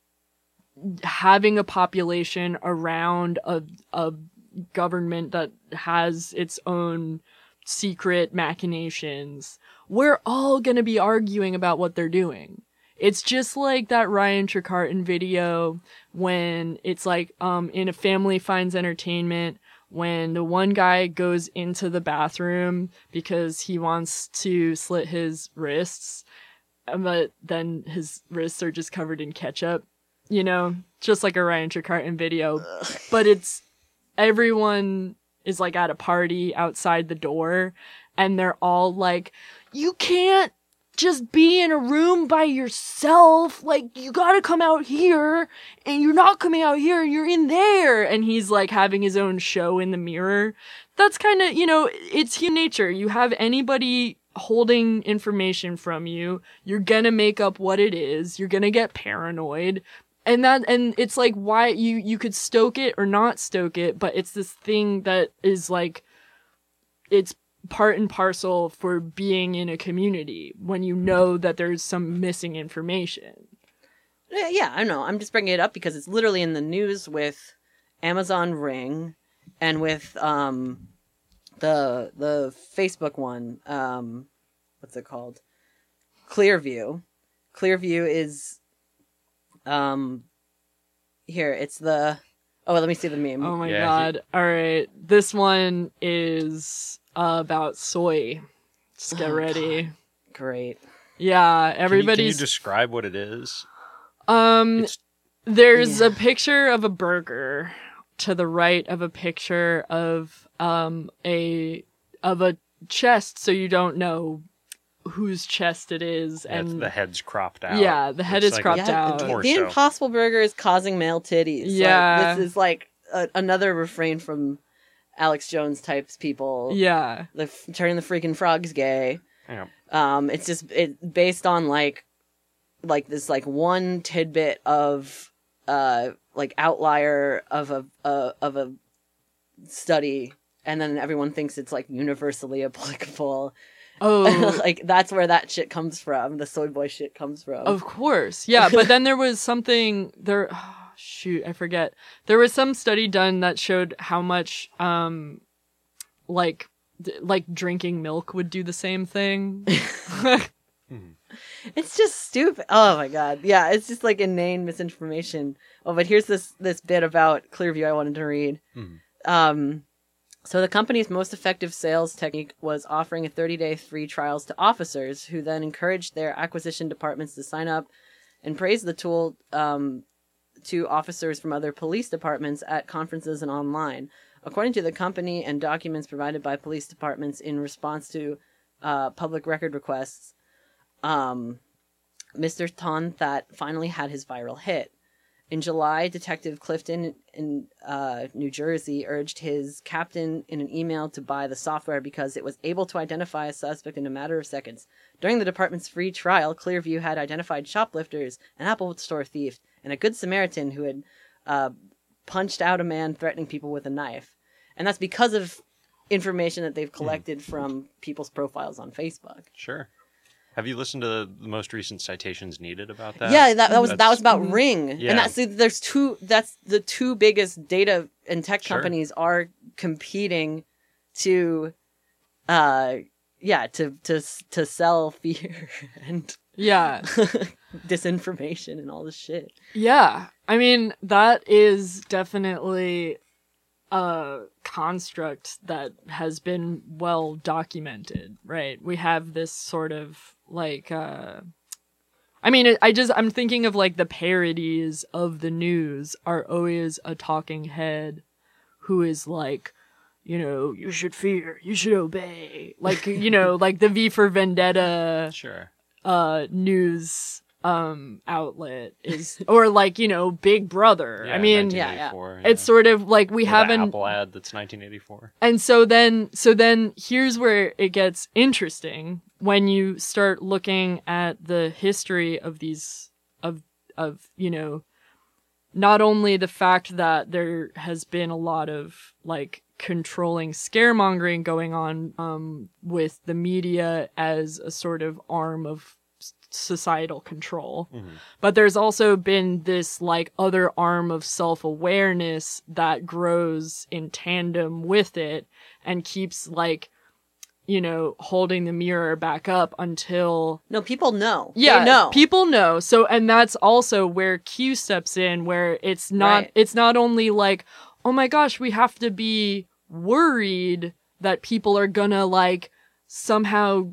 a population around a government that has its own secret machinations, we're all gonna be arguing about what they're doing. It's just like that Ryan Trecartin video when it's like, in A Family Finds Entertainment, when the one guy goes into the bathroom because he wants to slit his wrists, but then his wrists are just covered in ketchup, you know, just like a Ryan Trecartin video. But it's, everyone is like at a party outside the door and they're all like, you can't just be in a room by yourself. Like, you gotta come out here, and you're not coming out here, and you're in there. And he's like having his own show in the mirror. That's kind of, you know, it's human nature. You have anybody holding information from you, you're gonna make up what it is. You're gonna get paranoid. And it's like, why you could stoke it or not stoke it, but it's this thing that is like, it's part and parcel for being in a community when you know that there's some missing information. Yeah, I know. I'm just bringing it up because it's literally in the news with Amazon Ring and with the Facebook one. What's it called? Clearview. Clearview is here. It's the... Oh, let me see the meme. Oh my god. All right. This one is about soy. Just get ready. God. Great. Yeah, everybody's... Can you describe what it is? There's a picture of a burger to the right of a picture of a chest, so you don't know whose chest it is, and the head's cropped out. Yeah, the head is cropped out. The Impossible Burger is causing male titties. Yeah, like, this is like another refrain from Alex Jones types people. Yeah, turning the freaking frogs gay. Yeah. It's just based on like this like one tidbit of like outlier of a study and then everyone thinks it's like universally applicable. Oh, Like that's where that shit comes from. The soy boy shit comes from. of course. Yeah, but then there was something there. Oh, shoot, I forget. There was some study done that showed how much, like drinking milk would do the same thing. It's just stupid. Oh my god. Yeah, it's just like inane misinformation. Oh, but here's this bit about Clearview I wanted to read. So the company's most effective sales technique was offering a 30-day free trials to officers, who then encouraged their acquisition departments to sign up and praise the tool to officers from other police departments at conferences and online. According to the company and documents provided by police departments in response to public record requests, Mr. Tonthat finally had his viral hit. In July, Detective Clifton in New Jersey urged his captain in an email to buy the software because it was able to identify a suspect in a matter of seconds. During the department's free trial, Clearview had identified shoplifters, an Apple Store thief, and a Good Samaritan who had punched out a man threatening people with a knife. And that's because of information that they've collected from people's profiles on Facebook. Sure. Have you listened to the most recent citations needed about that? Yeah, that was about Ring. Yeah. And that's the two biggest data and tech companies are competing to to sell fear and Yeah. disinformation and all this shit. Yeah. I mean, that is definitely a construct that has been well documented, right? We have this sort of like, I mean, I'm thinking of like the parodies of the news are always a talking head who is like, you know, you should fear, you should obey. Like, you know, like the V for Vendetta Sure. News outlet is, or like, you know, Big Brother. Yeah, I mean, 1984, it's sort of like we Or haven't. the Apple ad that's 1984. And so then here's where it gets interesting when you start looking at the history of these of you know, not only the fact that there has been a lot of like controlling scaremongering going on with the media as a sort of arm of societal control. But there's also been this like other arm of self-awareness that grows in tandem with it and keeps like, you know, holding the mirror back up until No, people know. yeah, They know. people know. So, and that's also where Q steps in, where it's not, Right. it's not only like, oh my gosh, we have to be worried that people are gonna like somehow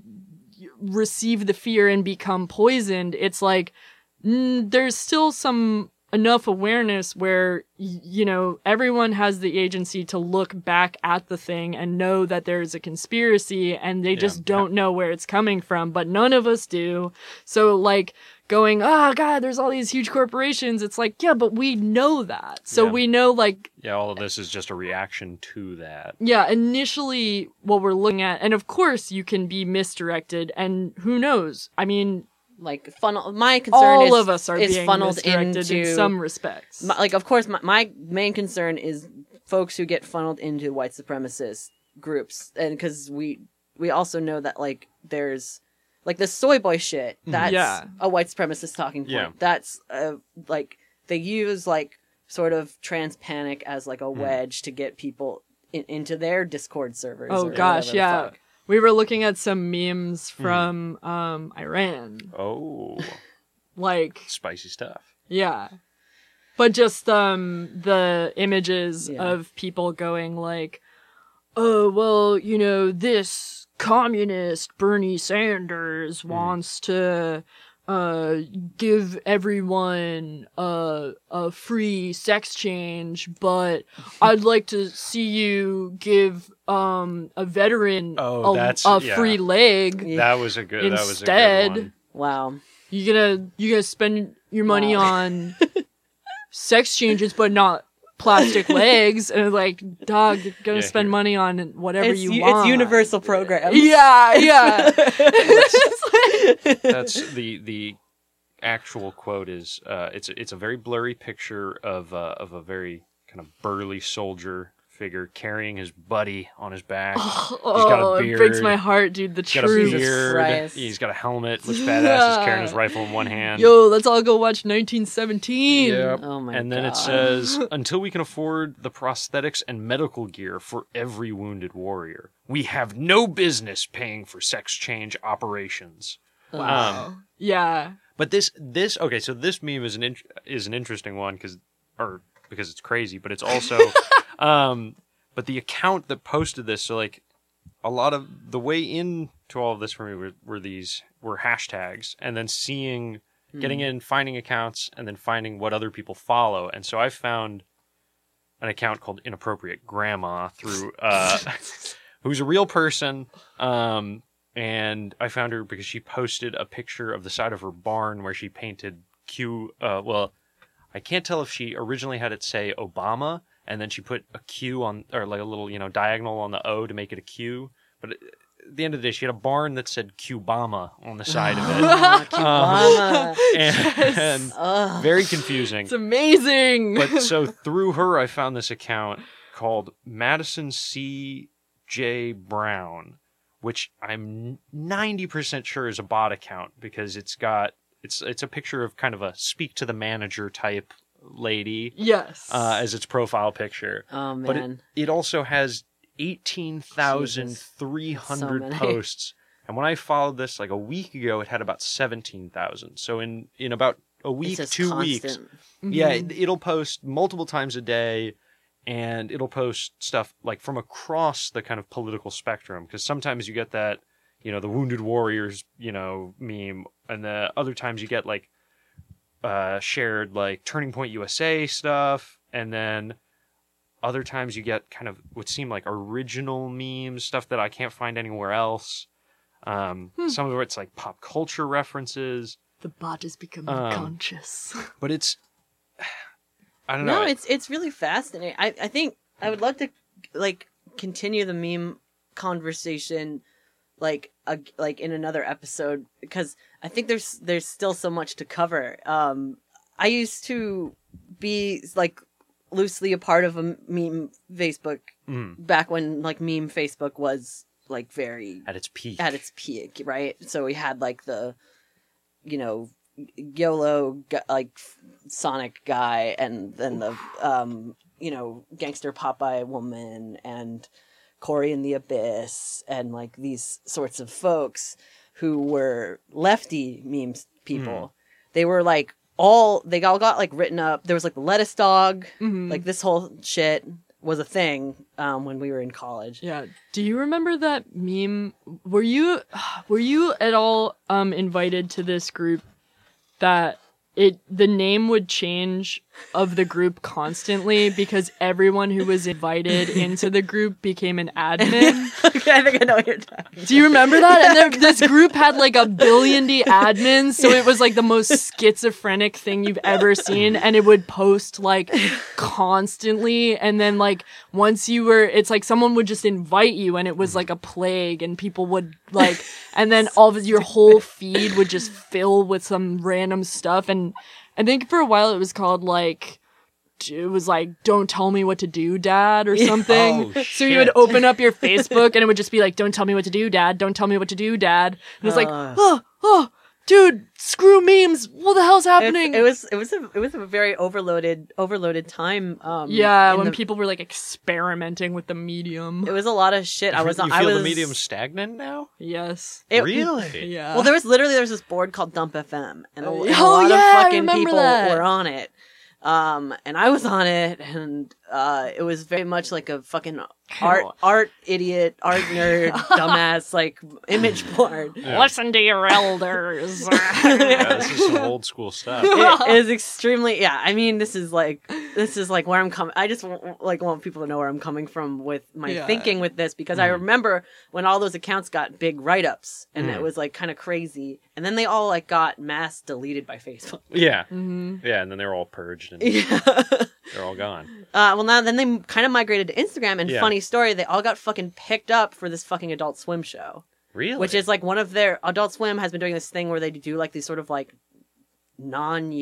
receive the fear and become poisoned. It's like, there's still enough awareness where, you know, everyone has the agency to look back at the thing and know that there's a conspiracy and they just don't know where it's coming from, but none of us do. So like going, oh god, there's all these huge corporations. It's like, yeah, but we know that. So Yeah. we know like, Yeah, all of this is just a reaction to that. yeah, initially what we're looking at, and of course you can be misdirected and who knows? I mean, Like funnel. My concern all is of us are is being funneled misdirected into in some respects. like, of course, my main concern is folks who get funneled into white supremacist groups, and because we also know that like there's like the soy boy shit. That's Yeah. a white supremacist talking point. Yeah. That's like they use like sort of trans panic as like a wedge to get people into their Discord servers. Oh or gosh, whatever the yeah. fuck. We were looking at some memes from Iran. Oh, Like, spicy stuff. yeah. But just the images Yeah. of people going like, oh, well, you know, this communist Bernie Sanders wants to give everyone a free sex change, but I'd like to see you give a veteran Oh, a free leg That was a good. instead. That was a good one. Wow. You gonna spend your money Wow. on sex changes, but not plastic legs, and like, dog, you're gonna Yeah, spend here. money on whatever It's, you want. it's universal program. Yeah, yeah. That's the actual quote is it's a very blurry picture of a very kind of burly soldier figure carrying his buddy on his back. Oh, He's got a beard. it breaks my heart, dude. The He's got a truth. Jesus Christ. beard. He's got a helmet. Looks badass. He's carrying his rifle in one hand. Yo, let's all go watch 1917. Yep. Oh my And then it God. says, until we can afford the prosthetics and medical gear for every wounded warrior, we have no business paying for sex change operations. Wow. Yeah. But this okay, so this meme is an interesting one because it's crazy, but it's also but the account that posted this, so like a lot of the way into all of this for me were hashtags, and then getting in, finding accounts, and then finding what other people follow. And so I found an account called Inappropriate Grandma through who's a real person. And I found her because she posted a picture of the side of her barn where she painted Q. Well, I can't tell if she originally had it say Obama, and then she put a Q on, or like a little, diagonal on the O to make it a Q. But at the end of the day, she had a barn that said Cubama on the side of it. Cubama. And very confusing. It's amazing. But so through her, I found this account called Madison C. J. Brown, which I'm 90% sure is a bot account because it's a picture of kind of a speak to the manager type lady. Yes. As its profile picture. Oh man. But it also has 18,300 posts. And when I followed this like a week ago, it had about 17,000. So in about a week, 2 weeks, yeah, it'll post multiple times a day. And it'll post stuff like from across the kind of political spectrum. Because sometimes you get that, the Wounded Warriors, meme. And the other times you get like shared like Turning Point USA stuff. And then other times you get kind of what seem like original memes, stuff that I can't find anywhere else. Some of it's like pop culture references. The bot is becoming conscious. But it's... I don't know. No, it's really fascinating. I think I would love to like continue the meme conversation like in another episode because I think there's still so much to cover. I used to be like loosely a part of a meme Facebook back when like meme Facebook was like very at its peak, right? So we had like the YOLO like Sonic guy, and then the gangster Popeye woman, and Corey in the Abyss, and like these sorts of folks who were lefty memes people. They were like they all got like written up. There was like the lettuce dog, like this whole shit was a thing when we were in college. Yeah. Do you remember that meme? Were you at all invited to this group that the name would change of the group constantly because everyone who was invited into the group became an admin? Okay, I think I know what you're talking about. Do you remember that? And this group had like 1 billion admins, so it was like the most schizophrenic thing you've ever seen, and it would post like constantly, and then like once it's like someone would just invite you and it was like a plague, and people would like, and then all of your whole feed would just fill with some random stuff. And I think for a while it was called like, it was like, don't tell me what to do, dad, or something. Oh, so you would open up your Facebook and it would just be like, don't tell me what to do, dad. Don't tell me what to do, dad. And it's like, oh, dude, screw memes. What the hell's happening? It was a very overloaded time. When people were like experimenting with the medium. It was a lot of shit. You feel the medium stagnant now? Yes. Really? Yeah. Well, there was this board called Dump FM, and a lot of I fucking remember people that. were on it. And I was on it, and it was very much like a fucking art idiot, art nerd, dumbass, like image porn. Yeah. Listen to your elders. Yeah, this is some old school stuff. It is extremely, I mean, this is like where I'm coming. I just want people to know where I'm coming from with my thinking with this, because I remember when all those accounts got big write-ups, and it was like kind of crazy, and then they all like got mass deleted by Facebook. Yeah. Yeah, and then they were all purged and they're all gone. Well, now then they kind of migrated to Instagram, and funny story, they all got fucking picked up for this fucking Adult Swim show. Really? Which is like one of their... Adult Swim has been doing this thing where they do like these sort of like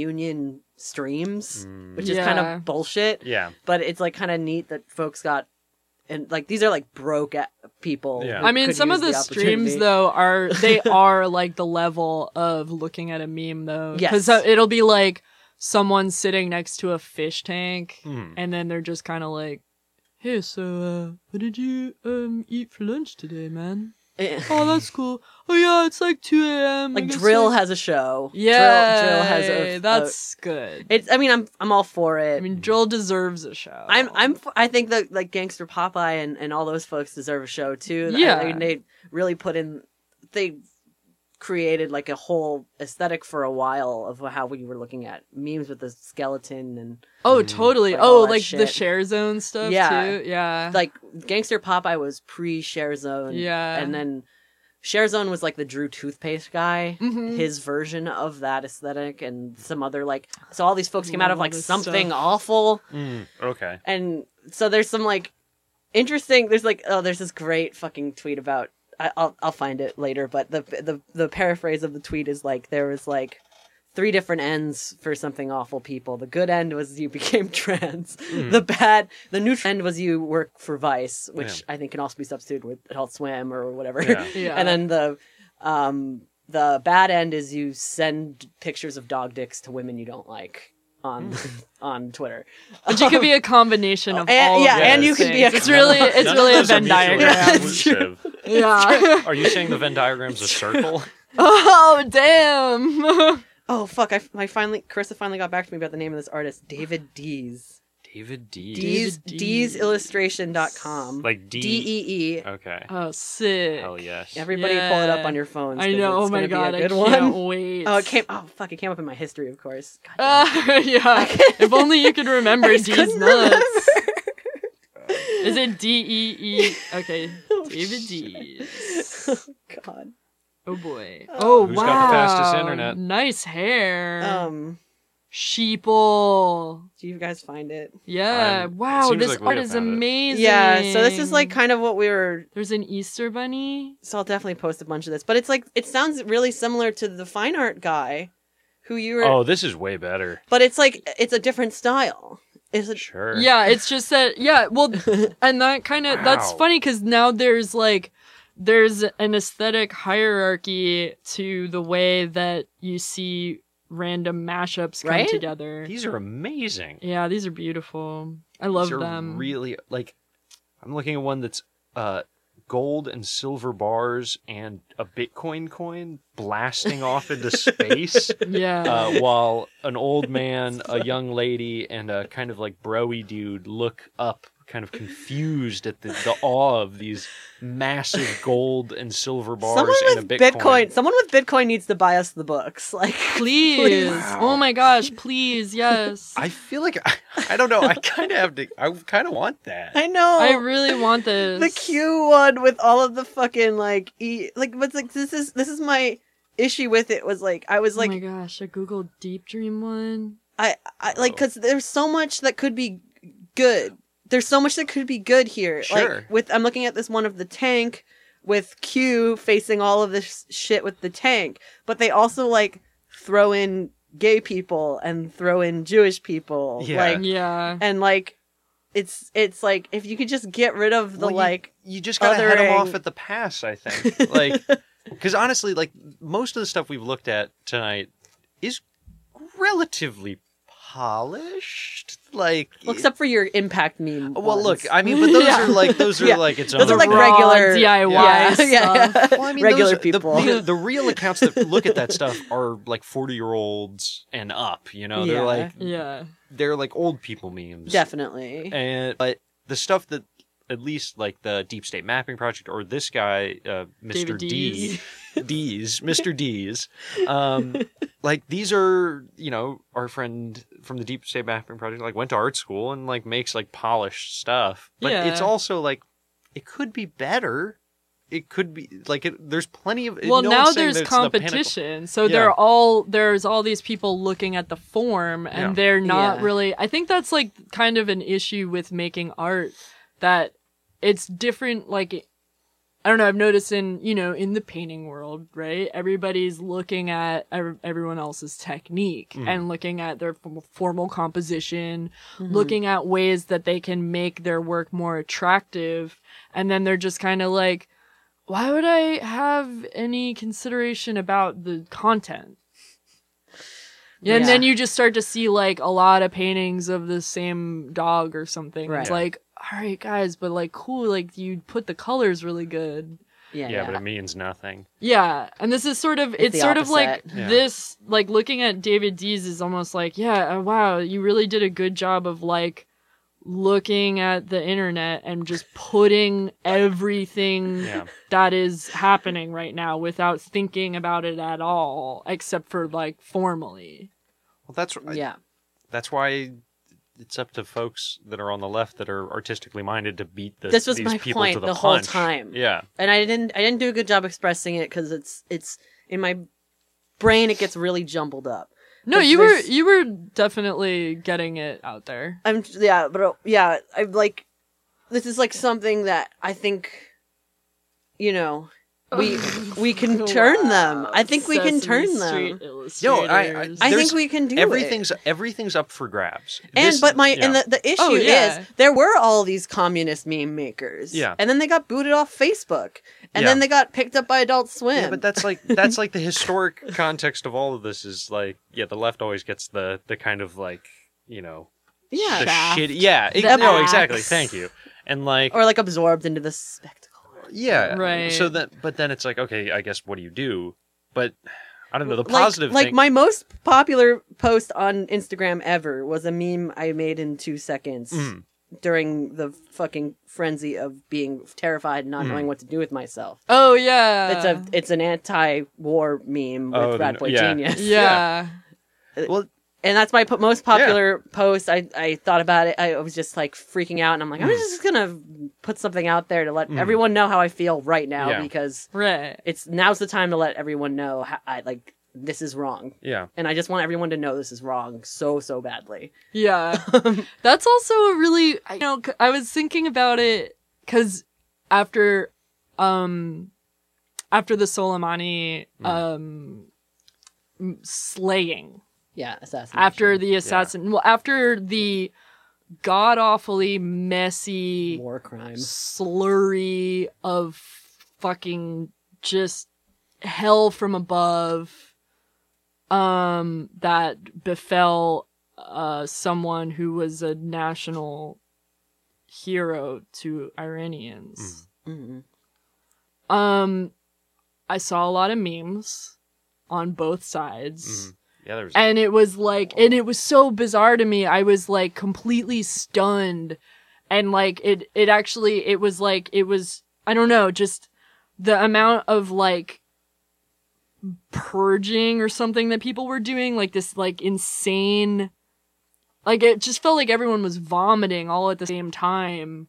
non-union streams, which is kind of bullshit. Yeah. But it's like kind of neat that folks got and like these are like broke people. Yeah. who I mean, could some of use the streams opportunity. though are like the level of looking at a meme though. Yes. Because it'll be like someone sitting next to a fish tank, Mhm. and then they're just kind of like, "Hey, so what did you eat for lunch today, man? Oh, that's cool. Oh yeah, it's like 2 a.m. I Like guess Drill I-" has a show. Yeah, Drill has a. that's good. It's. I mean, I'm all for it. I mean, Drill deserves a show. I think that like Gangster Popeye and all those folks deserve a show too. Yeah. I mean, they really they created like a whole aesthetic for a while of how we were looking at memes with the skeleton and Oh, totally. Like all Oh, that like the shit. share zone stuff Yeah. too. Yeah. like Gangster Popeye was pre-Share Zone. Yeah. And then Share Zone was like the Drew toothpaste guy, Mhm. his version of that aesthetic, and some other like so all these folks came out of Love like this something stuff. awful. Okay. And so there's some like interesting. There's like there's this great fucking tweet about. I'll find it later, but the paraphrase of the tweet is like there was like 3 different ends for something awful people. The good end was you became trans. The neutral end was you work for Vice, which I think can also be substituted with Adult Swim or whatever. Yeah. Yeah. And then the bad end is you send pictures of dog dicks to women you don't like on Twitter. But you could be a combination of And- all. yeah, of and those you could be things. a- It's really None of a those are Venn mutually diagram. exclusive. Yeah. Are you saying the Venn diagram's a circle? Oh damn. Oh fuck! Carissa finally got back to me about the name of this artist, David Dees. David D. Deesillustration.com. Like D. Deee. Okay. Oh, sick. Hell yes. Everybody pull it up on your phones. I 'cause know. It's Oh my gonna be god, a I good can't one. wait. Oh, it came up in my history, of course. God damn it. Yeah. If only you could remember I just D's couldn't nuts. Is it DEE? Okay, David Dees. Oh, God. Oh boy. Oh Who's wow. got the fastest internet? Nice hair. Do Sheeple. you guys find it? Yeah. it Wow. seems This like we art have is found it. amazing. Yeah. So this is like kind of what we were. There's an Easter bunny. So I'll definitely post a bunch of this, but it's like it sounds really similar to the fine art guy, who you were. Oh, this is way better. But it's like it's a different style. Is it? Sure. Yeah, it's just that. Yeah, well, and that kind of that's Wow. funny because now there's an aesthetic hierarchy to the way that you see random mashups come Right? together. These are amazing. Yeah, these are beautiful. I love These are them. really like. I'm looking at one that's gold and silver bars and a Bitcoin coin blasting off into space. Yeah. While an old man, a young lady, and a kind of like bro-y dude look up, kind of confused at the awe of these massive gold and silver bars Someone and a with Bitcoin. Someone with Bitcoin needs to buy us the books. Like, Please. Wow. Oh my gosh, please, yes. I feel like I don't know. I kind of have to. I kind of want that. I know. I really want this. the Q one with all of the fucking like but like this is my issue with it was like I was Oh like my gosh, a Google Deep Dream one. I like because there's so much that could be good. There's so much that could be good here. Sure. Like I'm looking at this one of the tank with Q facing all of this shit with the tank, but they also like throw in gay people and throw in Jewish people. Yeah. Like Yeah. and like it's like if you could just get rid of the Well, you just gotta head them othering- off at the pass. I think, like, because honestly, like most of the stuff we've looked at tonight is relatively polished. Like, well, except for your impact meme. well, look, ones. I mean, but those Yeah. are like its Yeah. own. Those are like raw regular DIY yeah, stuff. yeah. Well, I mean, regular those- people. The real accounts that look at that stuff are like 40-year-olds and up. You know, Yeah. they're like old people memes. Definitely. But the stuff that at least like the Deep State Mapping Project or this guy, Mr. David D, Dees. Mr. D's, like these are, you know, our friend from the Deep State Mapping Project like went to art school and like makes like polished stuff, but Yeah. it's also like it could be better. It could be like there's plenty of Well, no now one's saying there's that it's the pinnacle. competition, so Yeah. there's all these people looking at the form, and Yeah. they're not Yeah. really. I think that's like kind of an issue with making art, that it's different. Like, I don't know, I've noticed in, in the painting world, right? Everybody's looking at everyone else's technique and looking at their formal composition, looking at ways that they can make their work more attractive. And then they're just kind of like, why would I have any consideration about the content? Yeah, and then you just start to see like a lot of paintings of the same dog or something. Right. It's like, all right, guys, but like, cool, like you put the colors really good. Yeah, but it means nothing. Yeah, and this is sort of, it's sort of like Yeah. this, like looking at David Dees is almost like, wow, you really did a good job of like looking at the internet and just putting everything that is happening right now without thinking about it at all, except for like formally. Well, that's why it's up to folks that are on the left that are artistically minded to beat this was these my people point to the the whole punch. time. Yeah, and I didn't do a good job expressing it because it's in my brain. It gets really jumbled up. No, you were definitely getting it out there. I'm like, this is like something that I think, we can turn them. I think we can turn them. No, I think we can do everything's up for grabs. And the issue is there were all these communist meme makers. Yeah. And then they got booted off Facebook. And then they got picked up by Adult Swim. Yeah, but that's like the historic context of all of this is like, the left always gets the kind of like, the shit. Yeah, exactly. Thank you. And like, or like absorbed into the spectacle. Yeah, right. So but then it's like, okay, I guess what do you do? But I don't know. The positive like thing, my most popular post on Instagram ever was a meme I made in 2 seconds during the fucking frenzy of being terrified and not knowing what to do with myself. Oh yeah, it's an anti-war meme with Rat Boy Genius. Yeah. Well. And that's my most popular post. I thought about it. I was just like freaking out, and I'm like, I'm just gonna put something out there to let everyone know how I feel right now because now's the time to let everyone know how this is wrong. Yeah, and I just want everyone to know this is wrong so badly. Yeah, that's also a really I was thinking about it because after the Soleimani slaying. Yeah, assassination. After the god-awfully messy war crime slurry of fucking just hell from above that befell someone who was a national hero to Iranians. I saw a lot of memes on both sides. Yeah, and it was like, and it was so bizarre to me. I was like completely stunned. And like, it was, I don't know, just the amount of like purging or something that people were doing, like this like insane, like it just felt like everyone was vomiting all at the same time.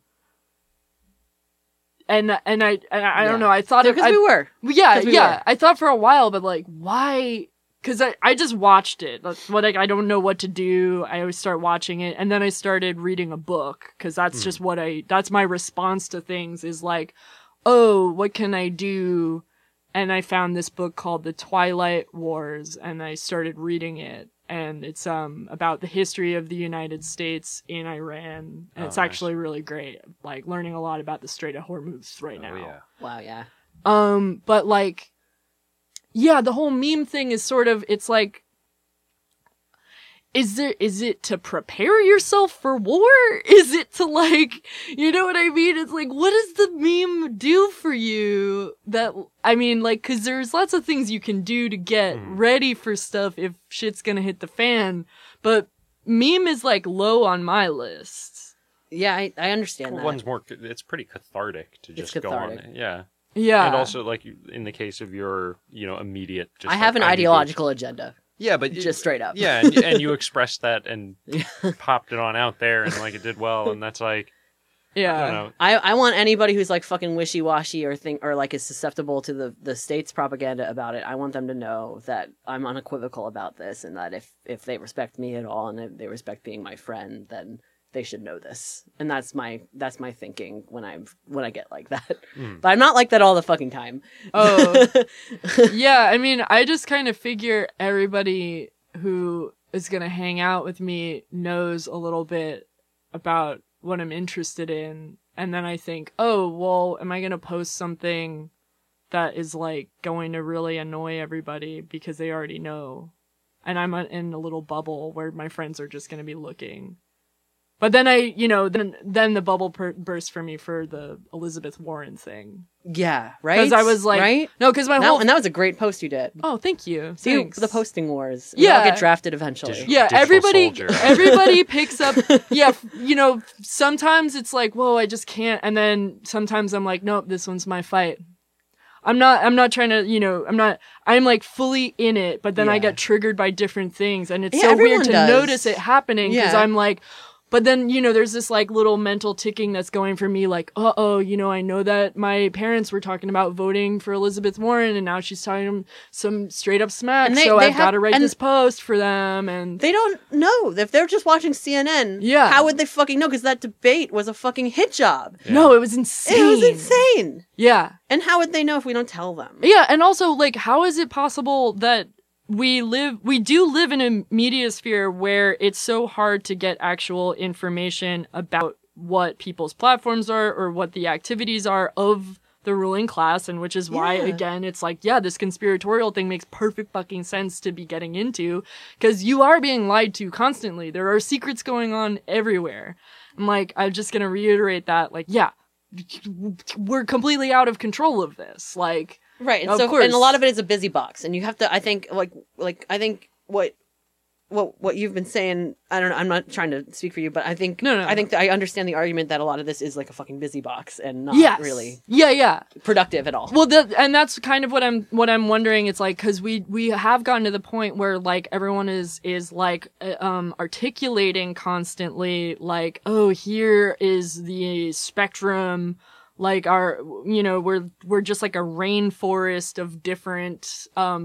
And I don't know, I thought because we were. Yeah. I thought for a while, but like, why? Because I just watched it. I don't know what to do. I always start watching it. And then I started reading a book. Because that's just that's my response to things is like, oh, what can I do? And I found this book called The Twilight Wars. And I started reading it. And it's about the history of the United States in Iran. And it's actually really great. Like learning a lot about the Strait of Hormuz right now. Yeah. Wow, yeah. But like, yeah, the whole meme thing is sort of, it's like, is it to prepare yourself for war? Is it to like, you know what I mean? It's like, what does the meme do for you? That, I mean, like, cause there's lots of things you can do to get ready for stuff if shit's gonna hit the fan, but meme is like low on my list. Yeah, I understand that. One's more, it's pretty cathartic to just go on it. Yeah. Yeah. And also, like, in the case of your, immediate... I have an ideological agenda. Yeah, but... Just straight up. Yeah, and you expressed that and popped it on out there and, like, it did well, and that's like... Yeah. I don't know. I want anybody who's, like, fucking wishy-washy or like, is susceptible to the state's propaganda about it, I want them to know that I'm unequivocal about this and that if they respect me at all and if they respect being my friend, then they should know this. And that's my thinking when I get like that. But I'm not like that all the fucking time. Oh, yeah. I mean, I just kind of figure everybody who is going to hang out with me knows a little bit about what I'm interested in. And then I think, oh, well, am I going to post something that is like going to really annoy everybody because they already know? And I'm in a little bubble where my friends are just going to be looking. But then then the bubble burst for me for the Elizabeth Warren thing. Yeah, right? Because I was like, right? No, because and that was a great post you did. Oh, thank you. See, Thanks. the posting wars. Yeah. We all get drafted eventually. Yeah, Digital everybody picks up. Yeah, sometimes it's like, whoa, I just can't. And then sometimes I'm like, nope, this one's my fight. I'm not trying to, I'm like fully in it, but then I get triggered by different things. And it's so weird to notice it happening because I'm like, but then, there's this like little mental ticking that's going for me like, I know that my parents were talking about voting for Elizabeth Warren and now she's talking some straight up smack. So I've got to write this post for them. And they don't know. If they're just watching CNN, how would they fucking know? Because that debate was a fucking hit job. Yeah. No, it was insane. It was insane. Yeah. And how would they know if we don't tell them? Yeah. And also like, how is it possible that we do live in a media sphere where it's so hard to get actual information about what people's platforms are or what the activities are of the ruling class, and which is why, again, it's like, this conspiratorial thing makes perfect fucking sense to be getting into, because you are being lied to constantly. There are secrets going on everywhere. I'm like, I'm just gonna reiterate that, like, we're completely out of control of this, like... Right, and and a lot of it is a busy box, and you have to. I think, I think what you've been saying. I don't know. I'm not trying to speak for you, but I think I think I understand the argument that a lot of this is like a fucking busy box and not really productive at all. Well, and that's kind of what I'm wondering. It's like because we have gotten to the point where like everyone is like articulating constantly like, oh, here is the spectrum. Like we're just like a rainforest of different,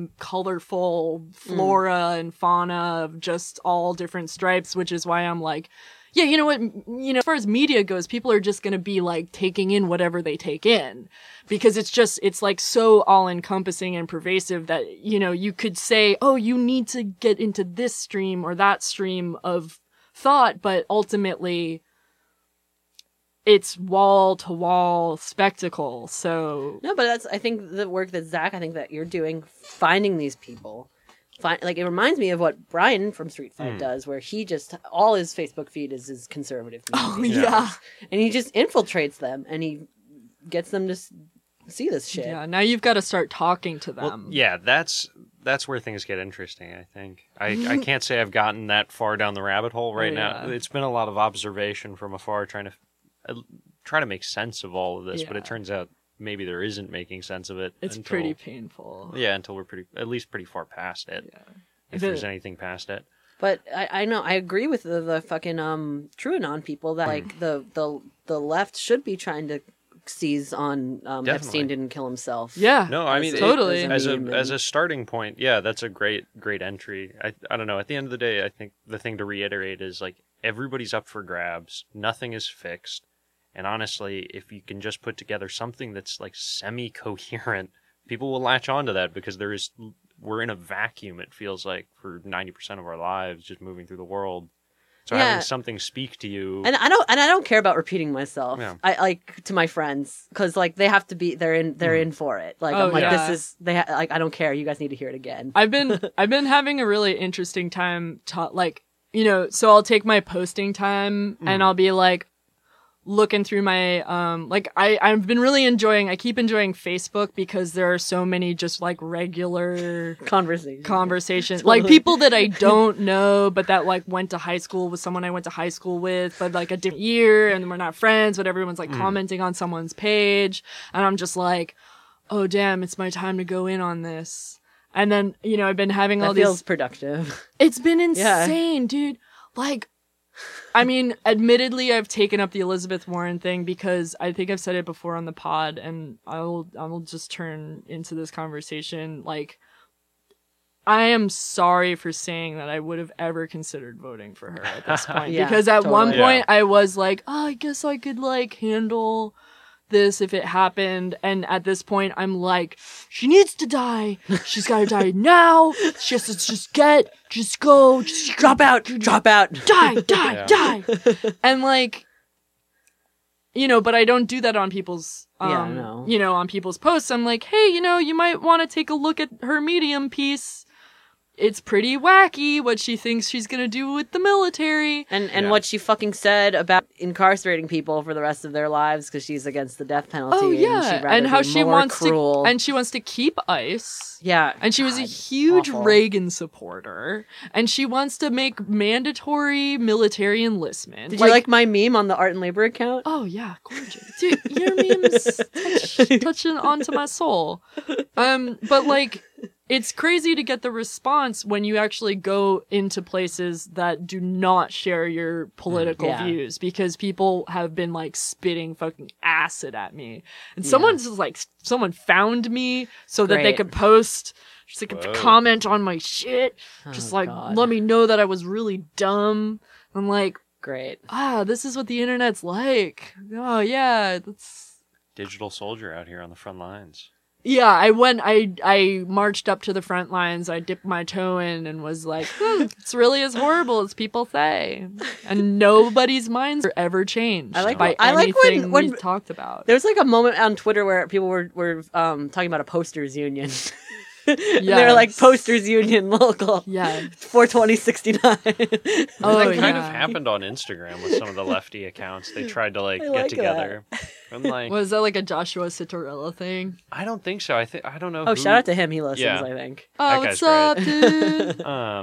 colorful flora and fauna of just all different stripes, which is why I'm like, you know what, as far as media goes, people are just going to be like taking in whatever they take in because it's like so all encompassing and pervasive that, you could say, oh, you need to get into this stream or that stream of thought, but ultimately, it's wall-to-wall spectacle, so... No, but I think the work that Zach, I think that you're doing, finding these people. Like, it reminds me of what Brian from Street Fight does, where he just... All his Facebook feed is his conservative community. Oh, yeah. And he just infiltrates them, and he gets them to see this shit. Yeah, now you've got to start talking to them. Well, yeah, that's where things get interesting, I think. I can't say I've gotten that far down the rabbit hole right now. It's been a lot of observation from afar, trying to make sense of all of this, but it turns out maybe there isn't making sense of it. It's pretty painful. Yeah, until we're at least pretty far past it. Yeah. If there's anything past it. But I know, I agree with the fucking TrueAnon people that like the left should be trying to seize on Epstein didn't kill himself. Yeah. No, I mean totally. As a starting point, that's a great entry. I don't know. At the end of the day, I think the thing to reiterate is like everybody's up for grabs. Nothing is fixed. And honestly, if you can just put together something that's like semi-coherent, people will latch onto that because we're in a vacuum, it feels like, for 90% of our lives, just moving through the world. So having something speak to you, and I don't care about repeating myself. Yeah. I like to my friends because like they have to be they're in for it. Like I'm like this is like I don't care. You guys need to hear it again. I've been having a really interesting time. So I'll take my posting time and I'll be like looking through my I've been really I keep enjoying Facebook because there are so many just like regular conversations totally. Like people that I don't know but that like went to high school with someone I went to high school with but like a different year and we're not friends but everyone's like commenting on someone's page and I'm just like, oh damn, it's my time to go in on this. And then I've been having all these... feels productive. It's been insane, dude. Like, I mean, admittedly, I've taken up the Elizabeth Warren thing because I think I've said it before on the pod, and I will just turn into this conversation. Like, I am sorry for saying that I would have ever considered voting for her at this point. Yeah, because at one totally. point I was like, oh, I guess I could like handle this if it happened. And at this point I'm like, she needs to die. She's gotta die now. She has to just go, just Drop out. die, Yeah. die. And like, you know, but I don't do that on people's, Yeah, no. you know, on people's posts. I'm like, hey, you know, you might want to take a look at her Medium piece. It's pretty wacky what she thinks she's gonna do with the military. And Yeah. what she fucking said about incarcerating people for the rest of their lives because she's against the death penalty. Oh and yeah, she'd rather and how be she more wants cruel. to keep ICE. Yeah, And she was a God, huge awful. Reagan supporter, and she wants to make mandatory military enlistment. Did you like my meme on the Art and Labor account? Oh yeah, gorgeous. Dude, your memes touching onto my soul. But like, it's crazy to get the response when you actually go into places that do not share your political Yeah. views, because people have been like spitting fucking acid at me. And someone's just like, someone found me so that they Great. could post, just like Whoa. comment on my shit. Just Oh, like, God. let me know that I was really dumb. I'm like, Great. this is what the internet's like. Oh yeah, that's Digital soldier out here on the front lines. yeah. I marched up to the front lines. I dipped my toe in and was like, it's really as horrible as people say, and nobody's minds are ever changed I like- by I like anything when- we talked about. There was like a moment on Twitter where people were talking about a posters union. And they were like Yes. posters union local Yeah. 42069. Oh, that kind of yeah. happened on Instagram with some of the lefty accounts. They tried to like I get like together. I'm like, Was that like a Joshua Citarella thing? I don't think so. I don't know. Oh, who, shout out to him. He listens, Yeah. I think. Oh, guy's what's up, dude?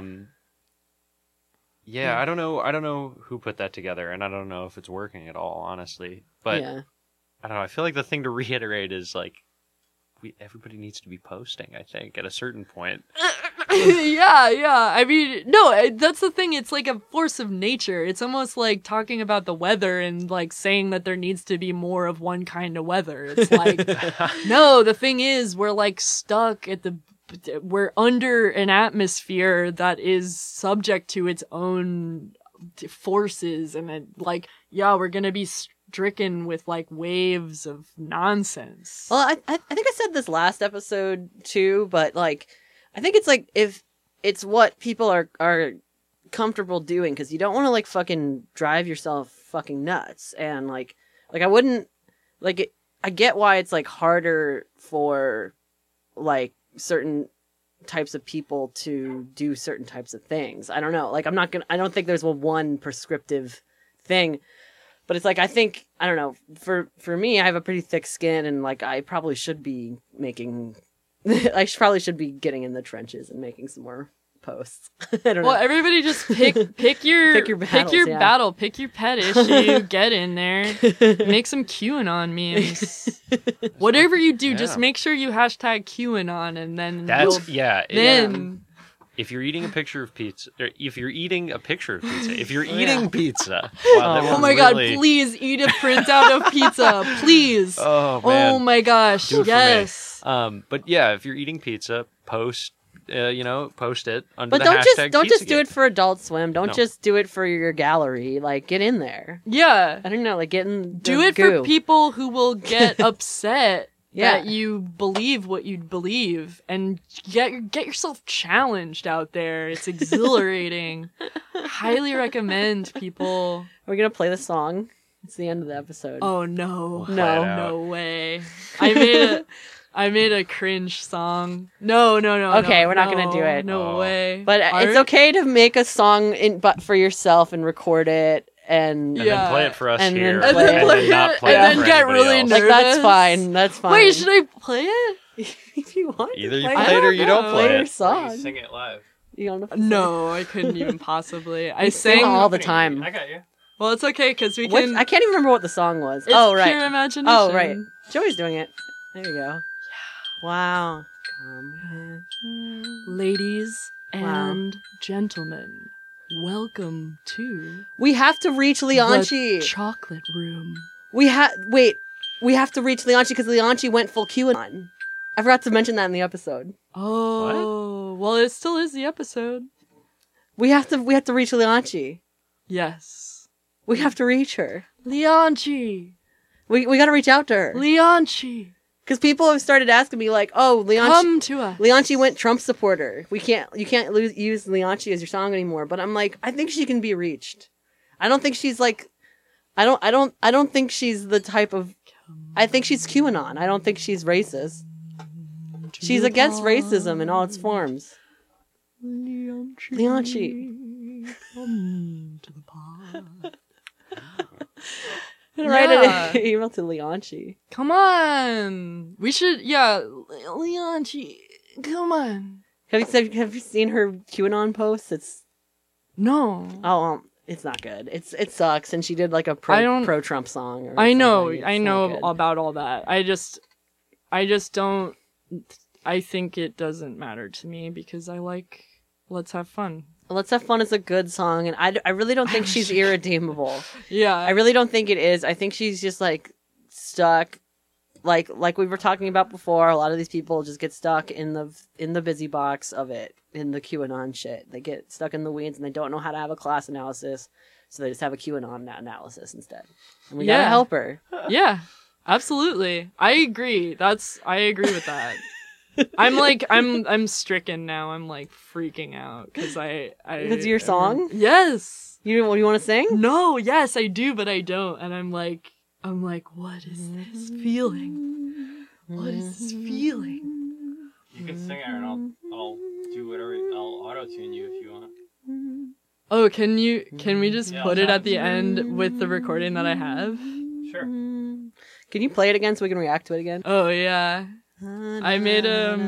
Yeah, I don't know who put that together, and I don't know if it's working at all, honestly. But Yeah. I don't know. I feel like the thing to reiterate is like, everybody needs to be posting. I think at a certain point. yeah. I mean, no, that's the thing. It's like a force of nature. It's almost like talking about the weather and like saying that there needs to be more of one kind of weather. It's like, no, the thing is, we're like stuck we're under an atmosphere that is subject to its own forces, and we're gonna be stricken with like waves of nonsense. Well, I think I said this last episode too, but like, I think it's like if it's what people are comfortable doing, because you don't want to like fucking drive yourself fucking nuts, and like I wouldn't like I get why it's like harder for like certain types of people to do certain types of things. I don't know. Like I don't think there's one prescriptive thing. But it's like, I think, I don't know, for me, I have a pretty thick skin, and like I probably should be making probably should be getting in the trenches and making some more posts. I don't Well, know. everybody just pick your Pick your battles, yeah. battle, pick your pet issue, get in there, make some QAnon memes. Whatever you do, just Yeah. make sure you hashtag QAnon, and then That's you'll- yeah. then If you're eating a picture of pizza, if you're eating pizza, oh wow, my god, please eat a printout of pizza, please. Oh man. Oh my gosh, Do it for me. yes. But yeah, if you're eating pizza, post it under But the don't hashtag just do Pizzagate. it for Adult Swim. Don't No. just do it for your gallery. Like, get in there. Yeah. I don't know. Like, get in. Do the it goo. for people who will get upset Yeah. that you believe what you believe, and get yourself challenged out there. It's exhilarating. Highly recommend, people. Are we gonna play the song? It's the end of the episode. Oh no. Play it No. out. No way. I made a cringe song. No. Okay, no, we're not gonna no, do it. No Oh. way. But it's Art? okay to make a song but for yourself and record it and And Yeah. then play it for us And then here, play and it. then not And play then it for get anybody really else. nervous. like that's fine. That's fine. Wait, should I play it? if you want, Either you play play it or you don't know. play your it. song. Sing it live. You don't have to No, I couldn't even possibly. I sing sang. all the time. I got you. Well, it's okay because we What? can. I can't even remember what the song was. It's Oh right. pure imagination. Oh right. Joey's doing it. There you go. Wow. Come Ladies Wow. and gentlemen, welcome to We have to reach the Leonchi. chocolate room. We have to reach Leonchi because Leonchi went full QAnon. I forgot to mention that in the episode. Oh, well, it still is the episode. We have to reach Lianchi. Yes. We have to reach her. Lianchi. We got to reach out to her. Lianchi. Because people have started asking me like, "Oh, Come to us. Lianchi went Trump supporter. You can't use Lianchi as your song anymore." But I'm like, I think she can be reached. I don't think she's like, I don't think she's the type of. I think she's QAnon. I don't think she's racist. She's against racism in all its forms. Lianchi. Come to the pod. Write Yeah. an email to Lianchi. Come on. We should, Lianchi. Come on. Have you seen her QAnon posts? No. It's not good. It sucks. And she did like a pro Trump song. Or I know. something. It's I not know good. about all that. I just don't. I think it doesn't matter to me because I like Let's Have Fun. Let's Have Fun is a good song, and I really don't think she's irredeemable. Yeah. I really don't think it is. I think she's just like stuck, like we were talking about before. A lot of these people just get stuck in the busy box of it, in the QAnon shit. They get stuck in the weeds and they don't know how to have a class analysis, so they just have a QAnon analysis instead. And we gotta help her. Yeah. Absolutely. I agree. I agree with that. I'm stricken now. I'm like freaking out because It's your song? Yes. You want to sing? No, yes, I do, but I don't. And I'm like, what is this feeling? What is this feeling? You can sing it, and I'll do whatever. I'll auto tune you if you want. Oh, can we just Yeah, put I'll it try at the end with the recording that I have? Sure. Can you play it again so we can react to it again? Oh yeah. I made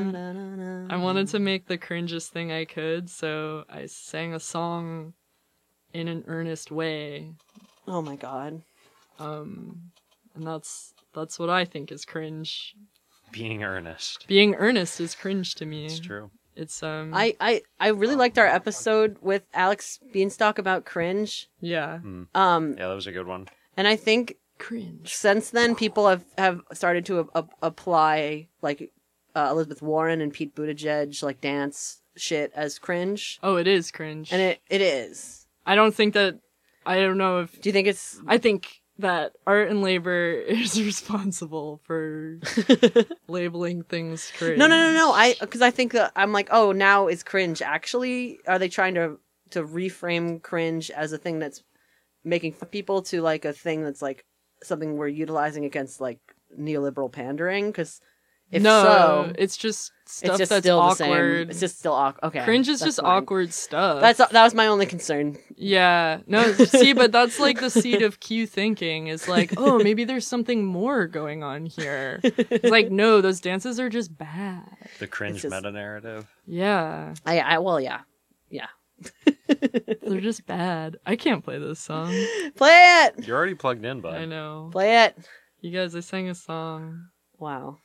I wanted to make the cringest thing I could, so I sang a song in an earnest way. Oh my god. And that's what I think is cringe. Being earnest. Being earnest is cringe to me. It's true. It's I really liked our episode with Alex Beanstalk about cringe. yeah. Yeah, that was a good one. And I think Cringe. since then people have started to apply like Elizabeth Warren and Pete Buttigieg like dance shit as cringe. Oh, it is cringe. And it is. I don't know if Do you think it's I think that art and labor is responsible for labeling things cringe. No. Because I think that I'm like, oh, now is cringe actually? Are they trying to reframe cringe as a thing that's making people to like a thing that's like something we're utilizing against like neoliberal pandering? Because if so, it's just stuff it's just that's still awkward. the same. It's just still awkward. Okay, Cringe is that's just fine. awkward stuff. That was my only concern. Yeah. No, see, but that's like the seed of Q thinking is like, oh, maybe there's something more going on here. It's like, no, those dances are just bad. The cringe just- meta narrative. Yeah. Yeah. They're just bad. I can't play this song. Play it. You're already plugged in, bud. I know. Play it. You guys, I sang a song. Wow.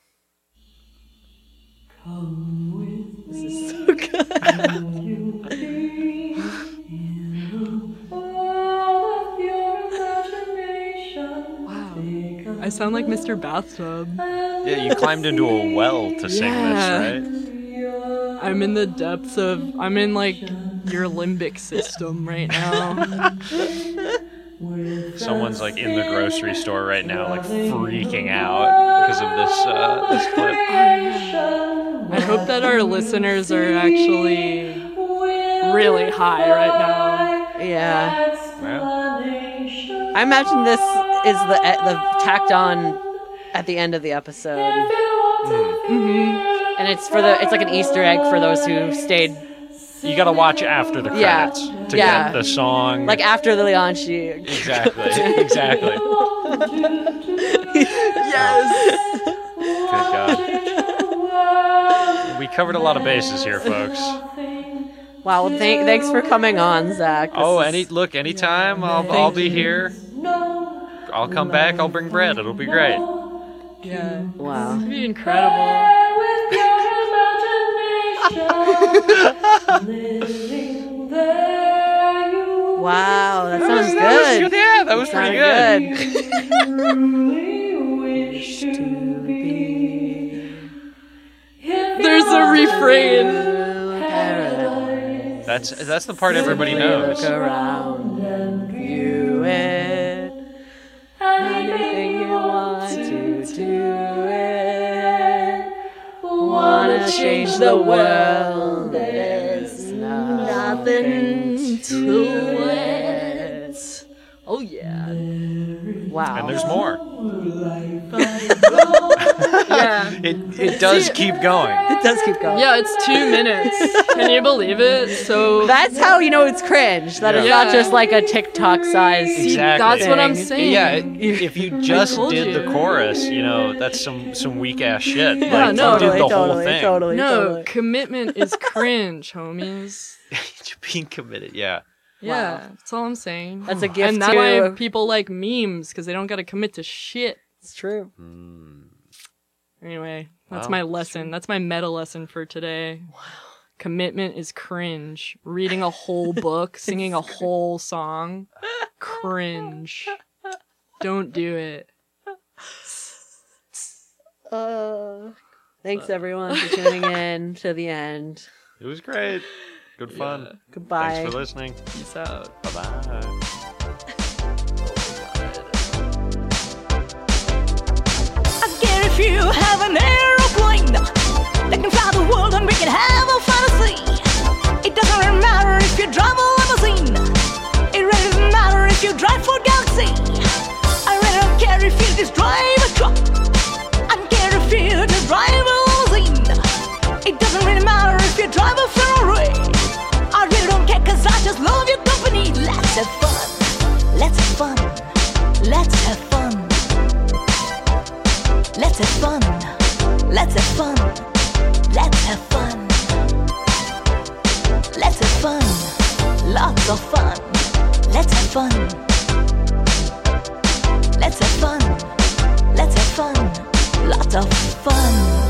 This is so good. Wow. I sound like Mr. Bathtub. Yeah, you climbed into a well to sing Yeah. this, right? I'm in the depths of, I'm in like your limbic system right now. Someone's like in the grocery store right now, like freaking out because of this clip. I hope that our listeners are actually really high right now. Yeah. Yeah. I imagine this is the tacked on at the end of the episode. And it's like an Easter egg for those who stayed You gotta watch after the Yeah. credits to Yeah. get the song. like after the Lianchi. Exactly. Yes! Good God. We covered a lot of bases here, folks. Wow, well, thanks for coming on, Zach. Anytime I'll be here. I'll come back. I'll bring bread. It'll be great. Yeah. Wow. It'd be incredible. Wow, that sounds good. Yeah, that was pretty good. Wish to be there's a refrain. That's the part everybody knows. Look around and view it. Anything you want to do it. Wanna change the world. There's nothing to it. Oh yeah. Wow. And there's more. Yeah. It does keep going. It does keep going. Yeah, it's 2 minutes. Can you believe it? So That's how you know it's cringe. That it's Yeah. not just like a TikTok size. Exactly. that's what I'm thing. saying. Yeah, if you just told did you. the chorus, that's some weak ass shit. Yeah, like, no. you did the whole thing. Totally. No, commitment is cringe, homies. Being committed, yeah. Yeah, Wow. that's all I'm saying. That's a gift And that's to- why people like memes, because they don't got to commit to shit. It's true. Anyway, that's Wow, my that's lesson. That's my meta lesson for today. Wow. Commitment is cringe. Reading a whole book, singing a whole song, cringe. Don't do it. Thanks everyone for tuning in to the end. It was great. Good fun. Yeah. Goodbye. Thanks for listening. Peace out. Bye-bye. I care if you have an aeroplane that can fly the world and we can have a fantasy. It doesn't really matter if you drive a limousine. It really doesn't matter if you drive Ford Galaxy. I really don't care if you just drive a truck. I don't care if you just drive a limousine. It doesn't really matter if you drive a Ferrari. I really don't care 'cause I just love your company. Let's have fun. Let's have fun. Let's have fun. Let's have fun. Let's have fun. Let's have fun. Let's have fun. Lots of fun. Let's have fun. Let's have fun. Let's have fun. Lots of fun.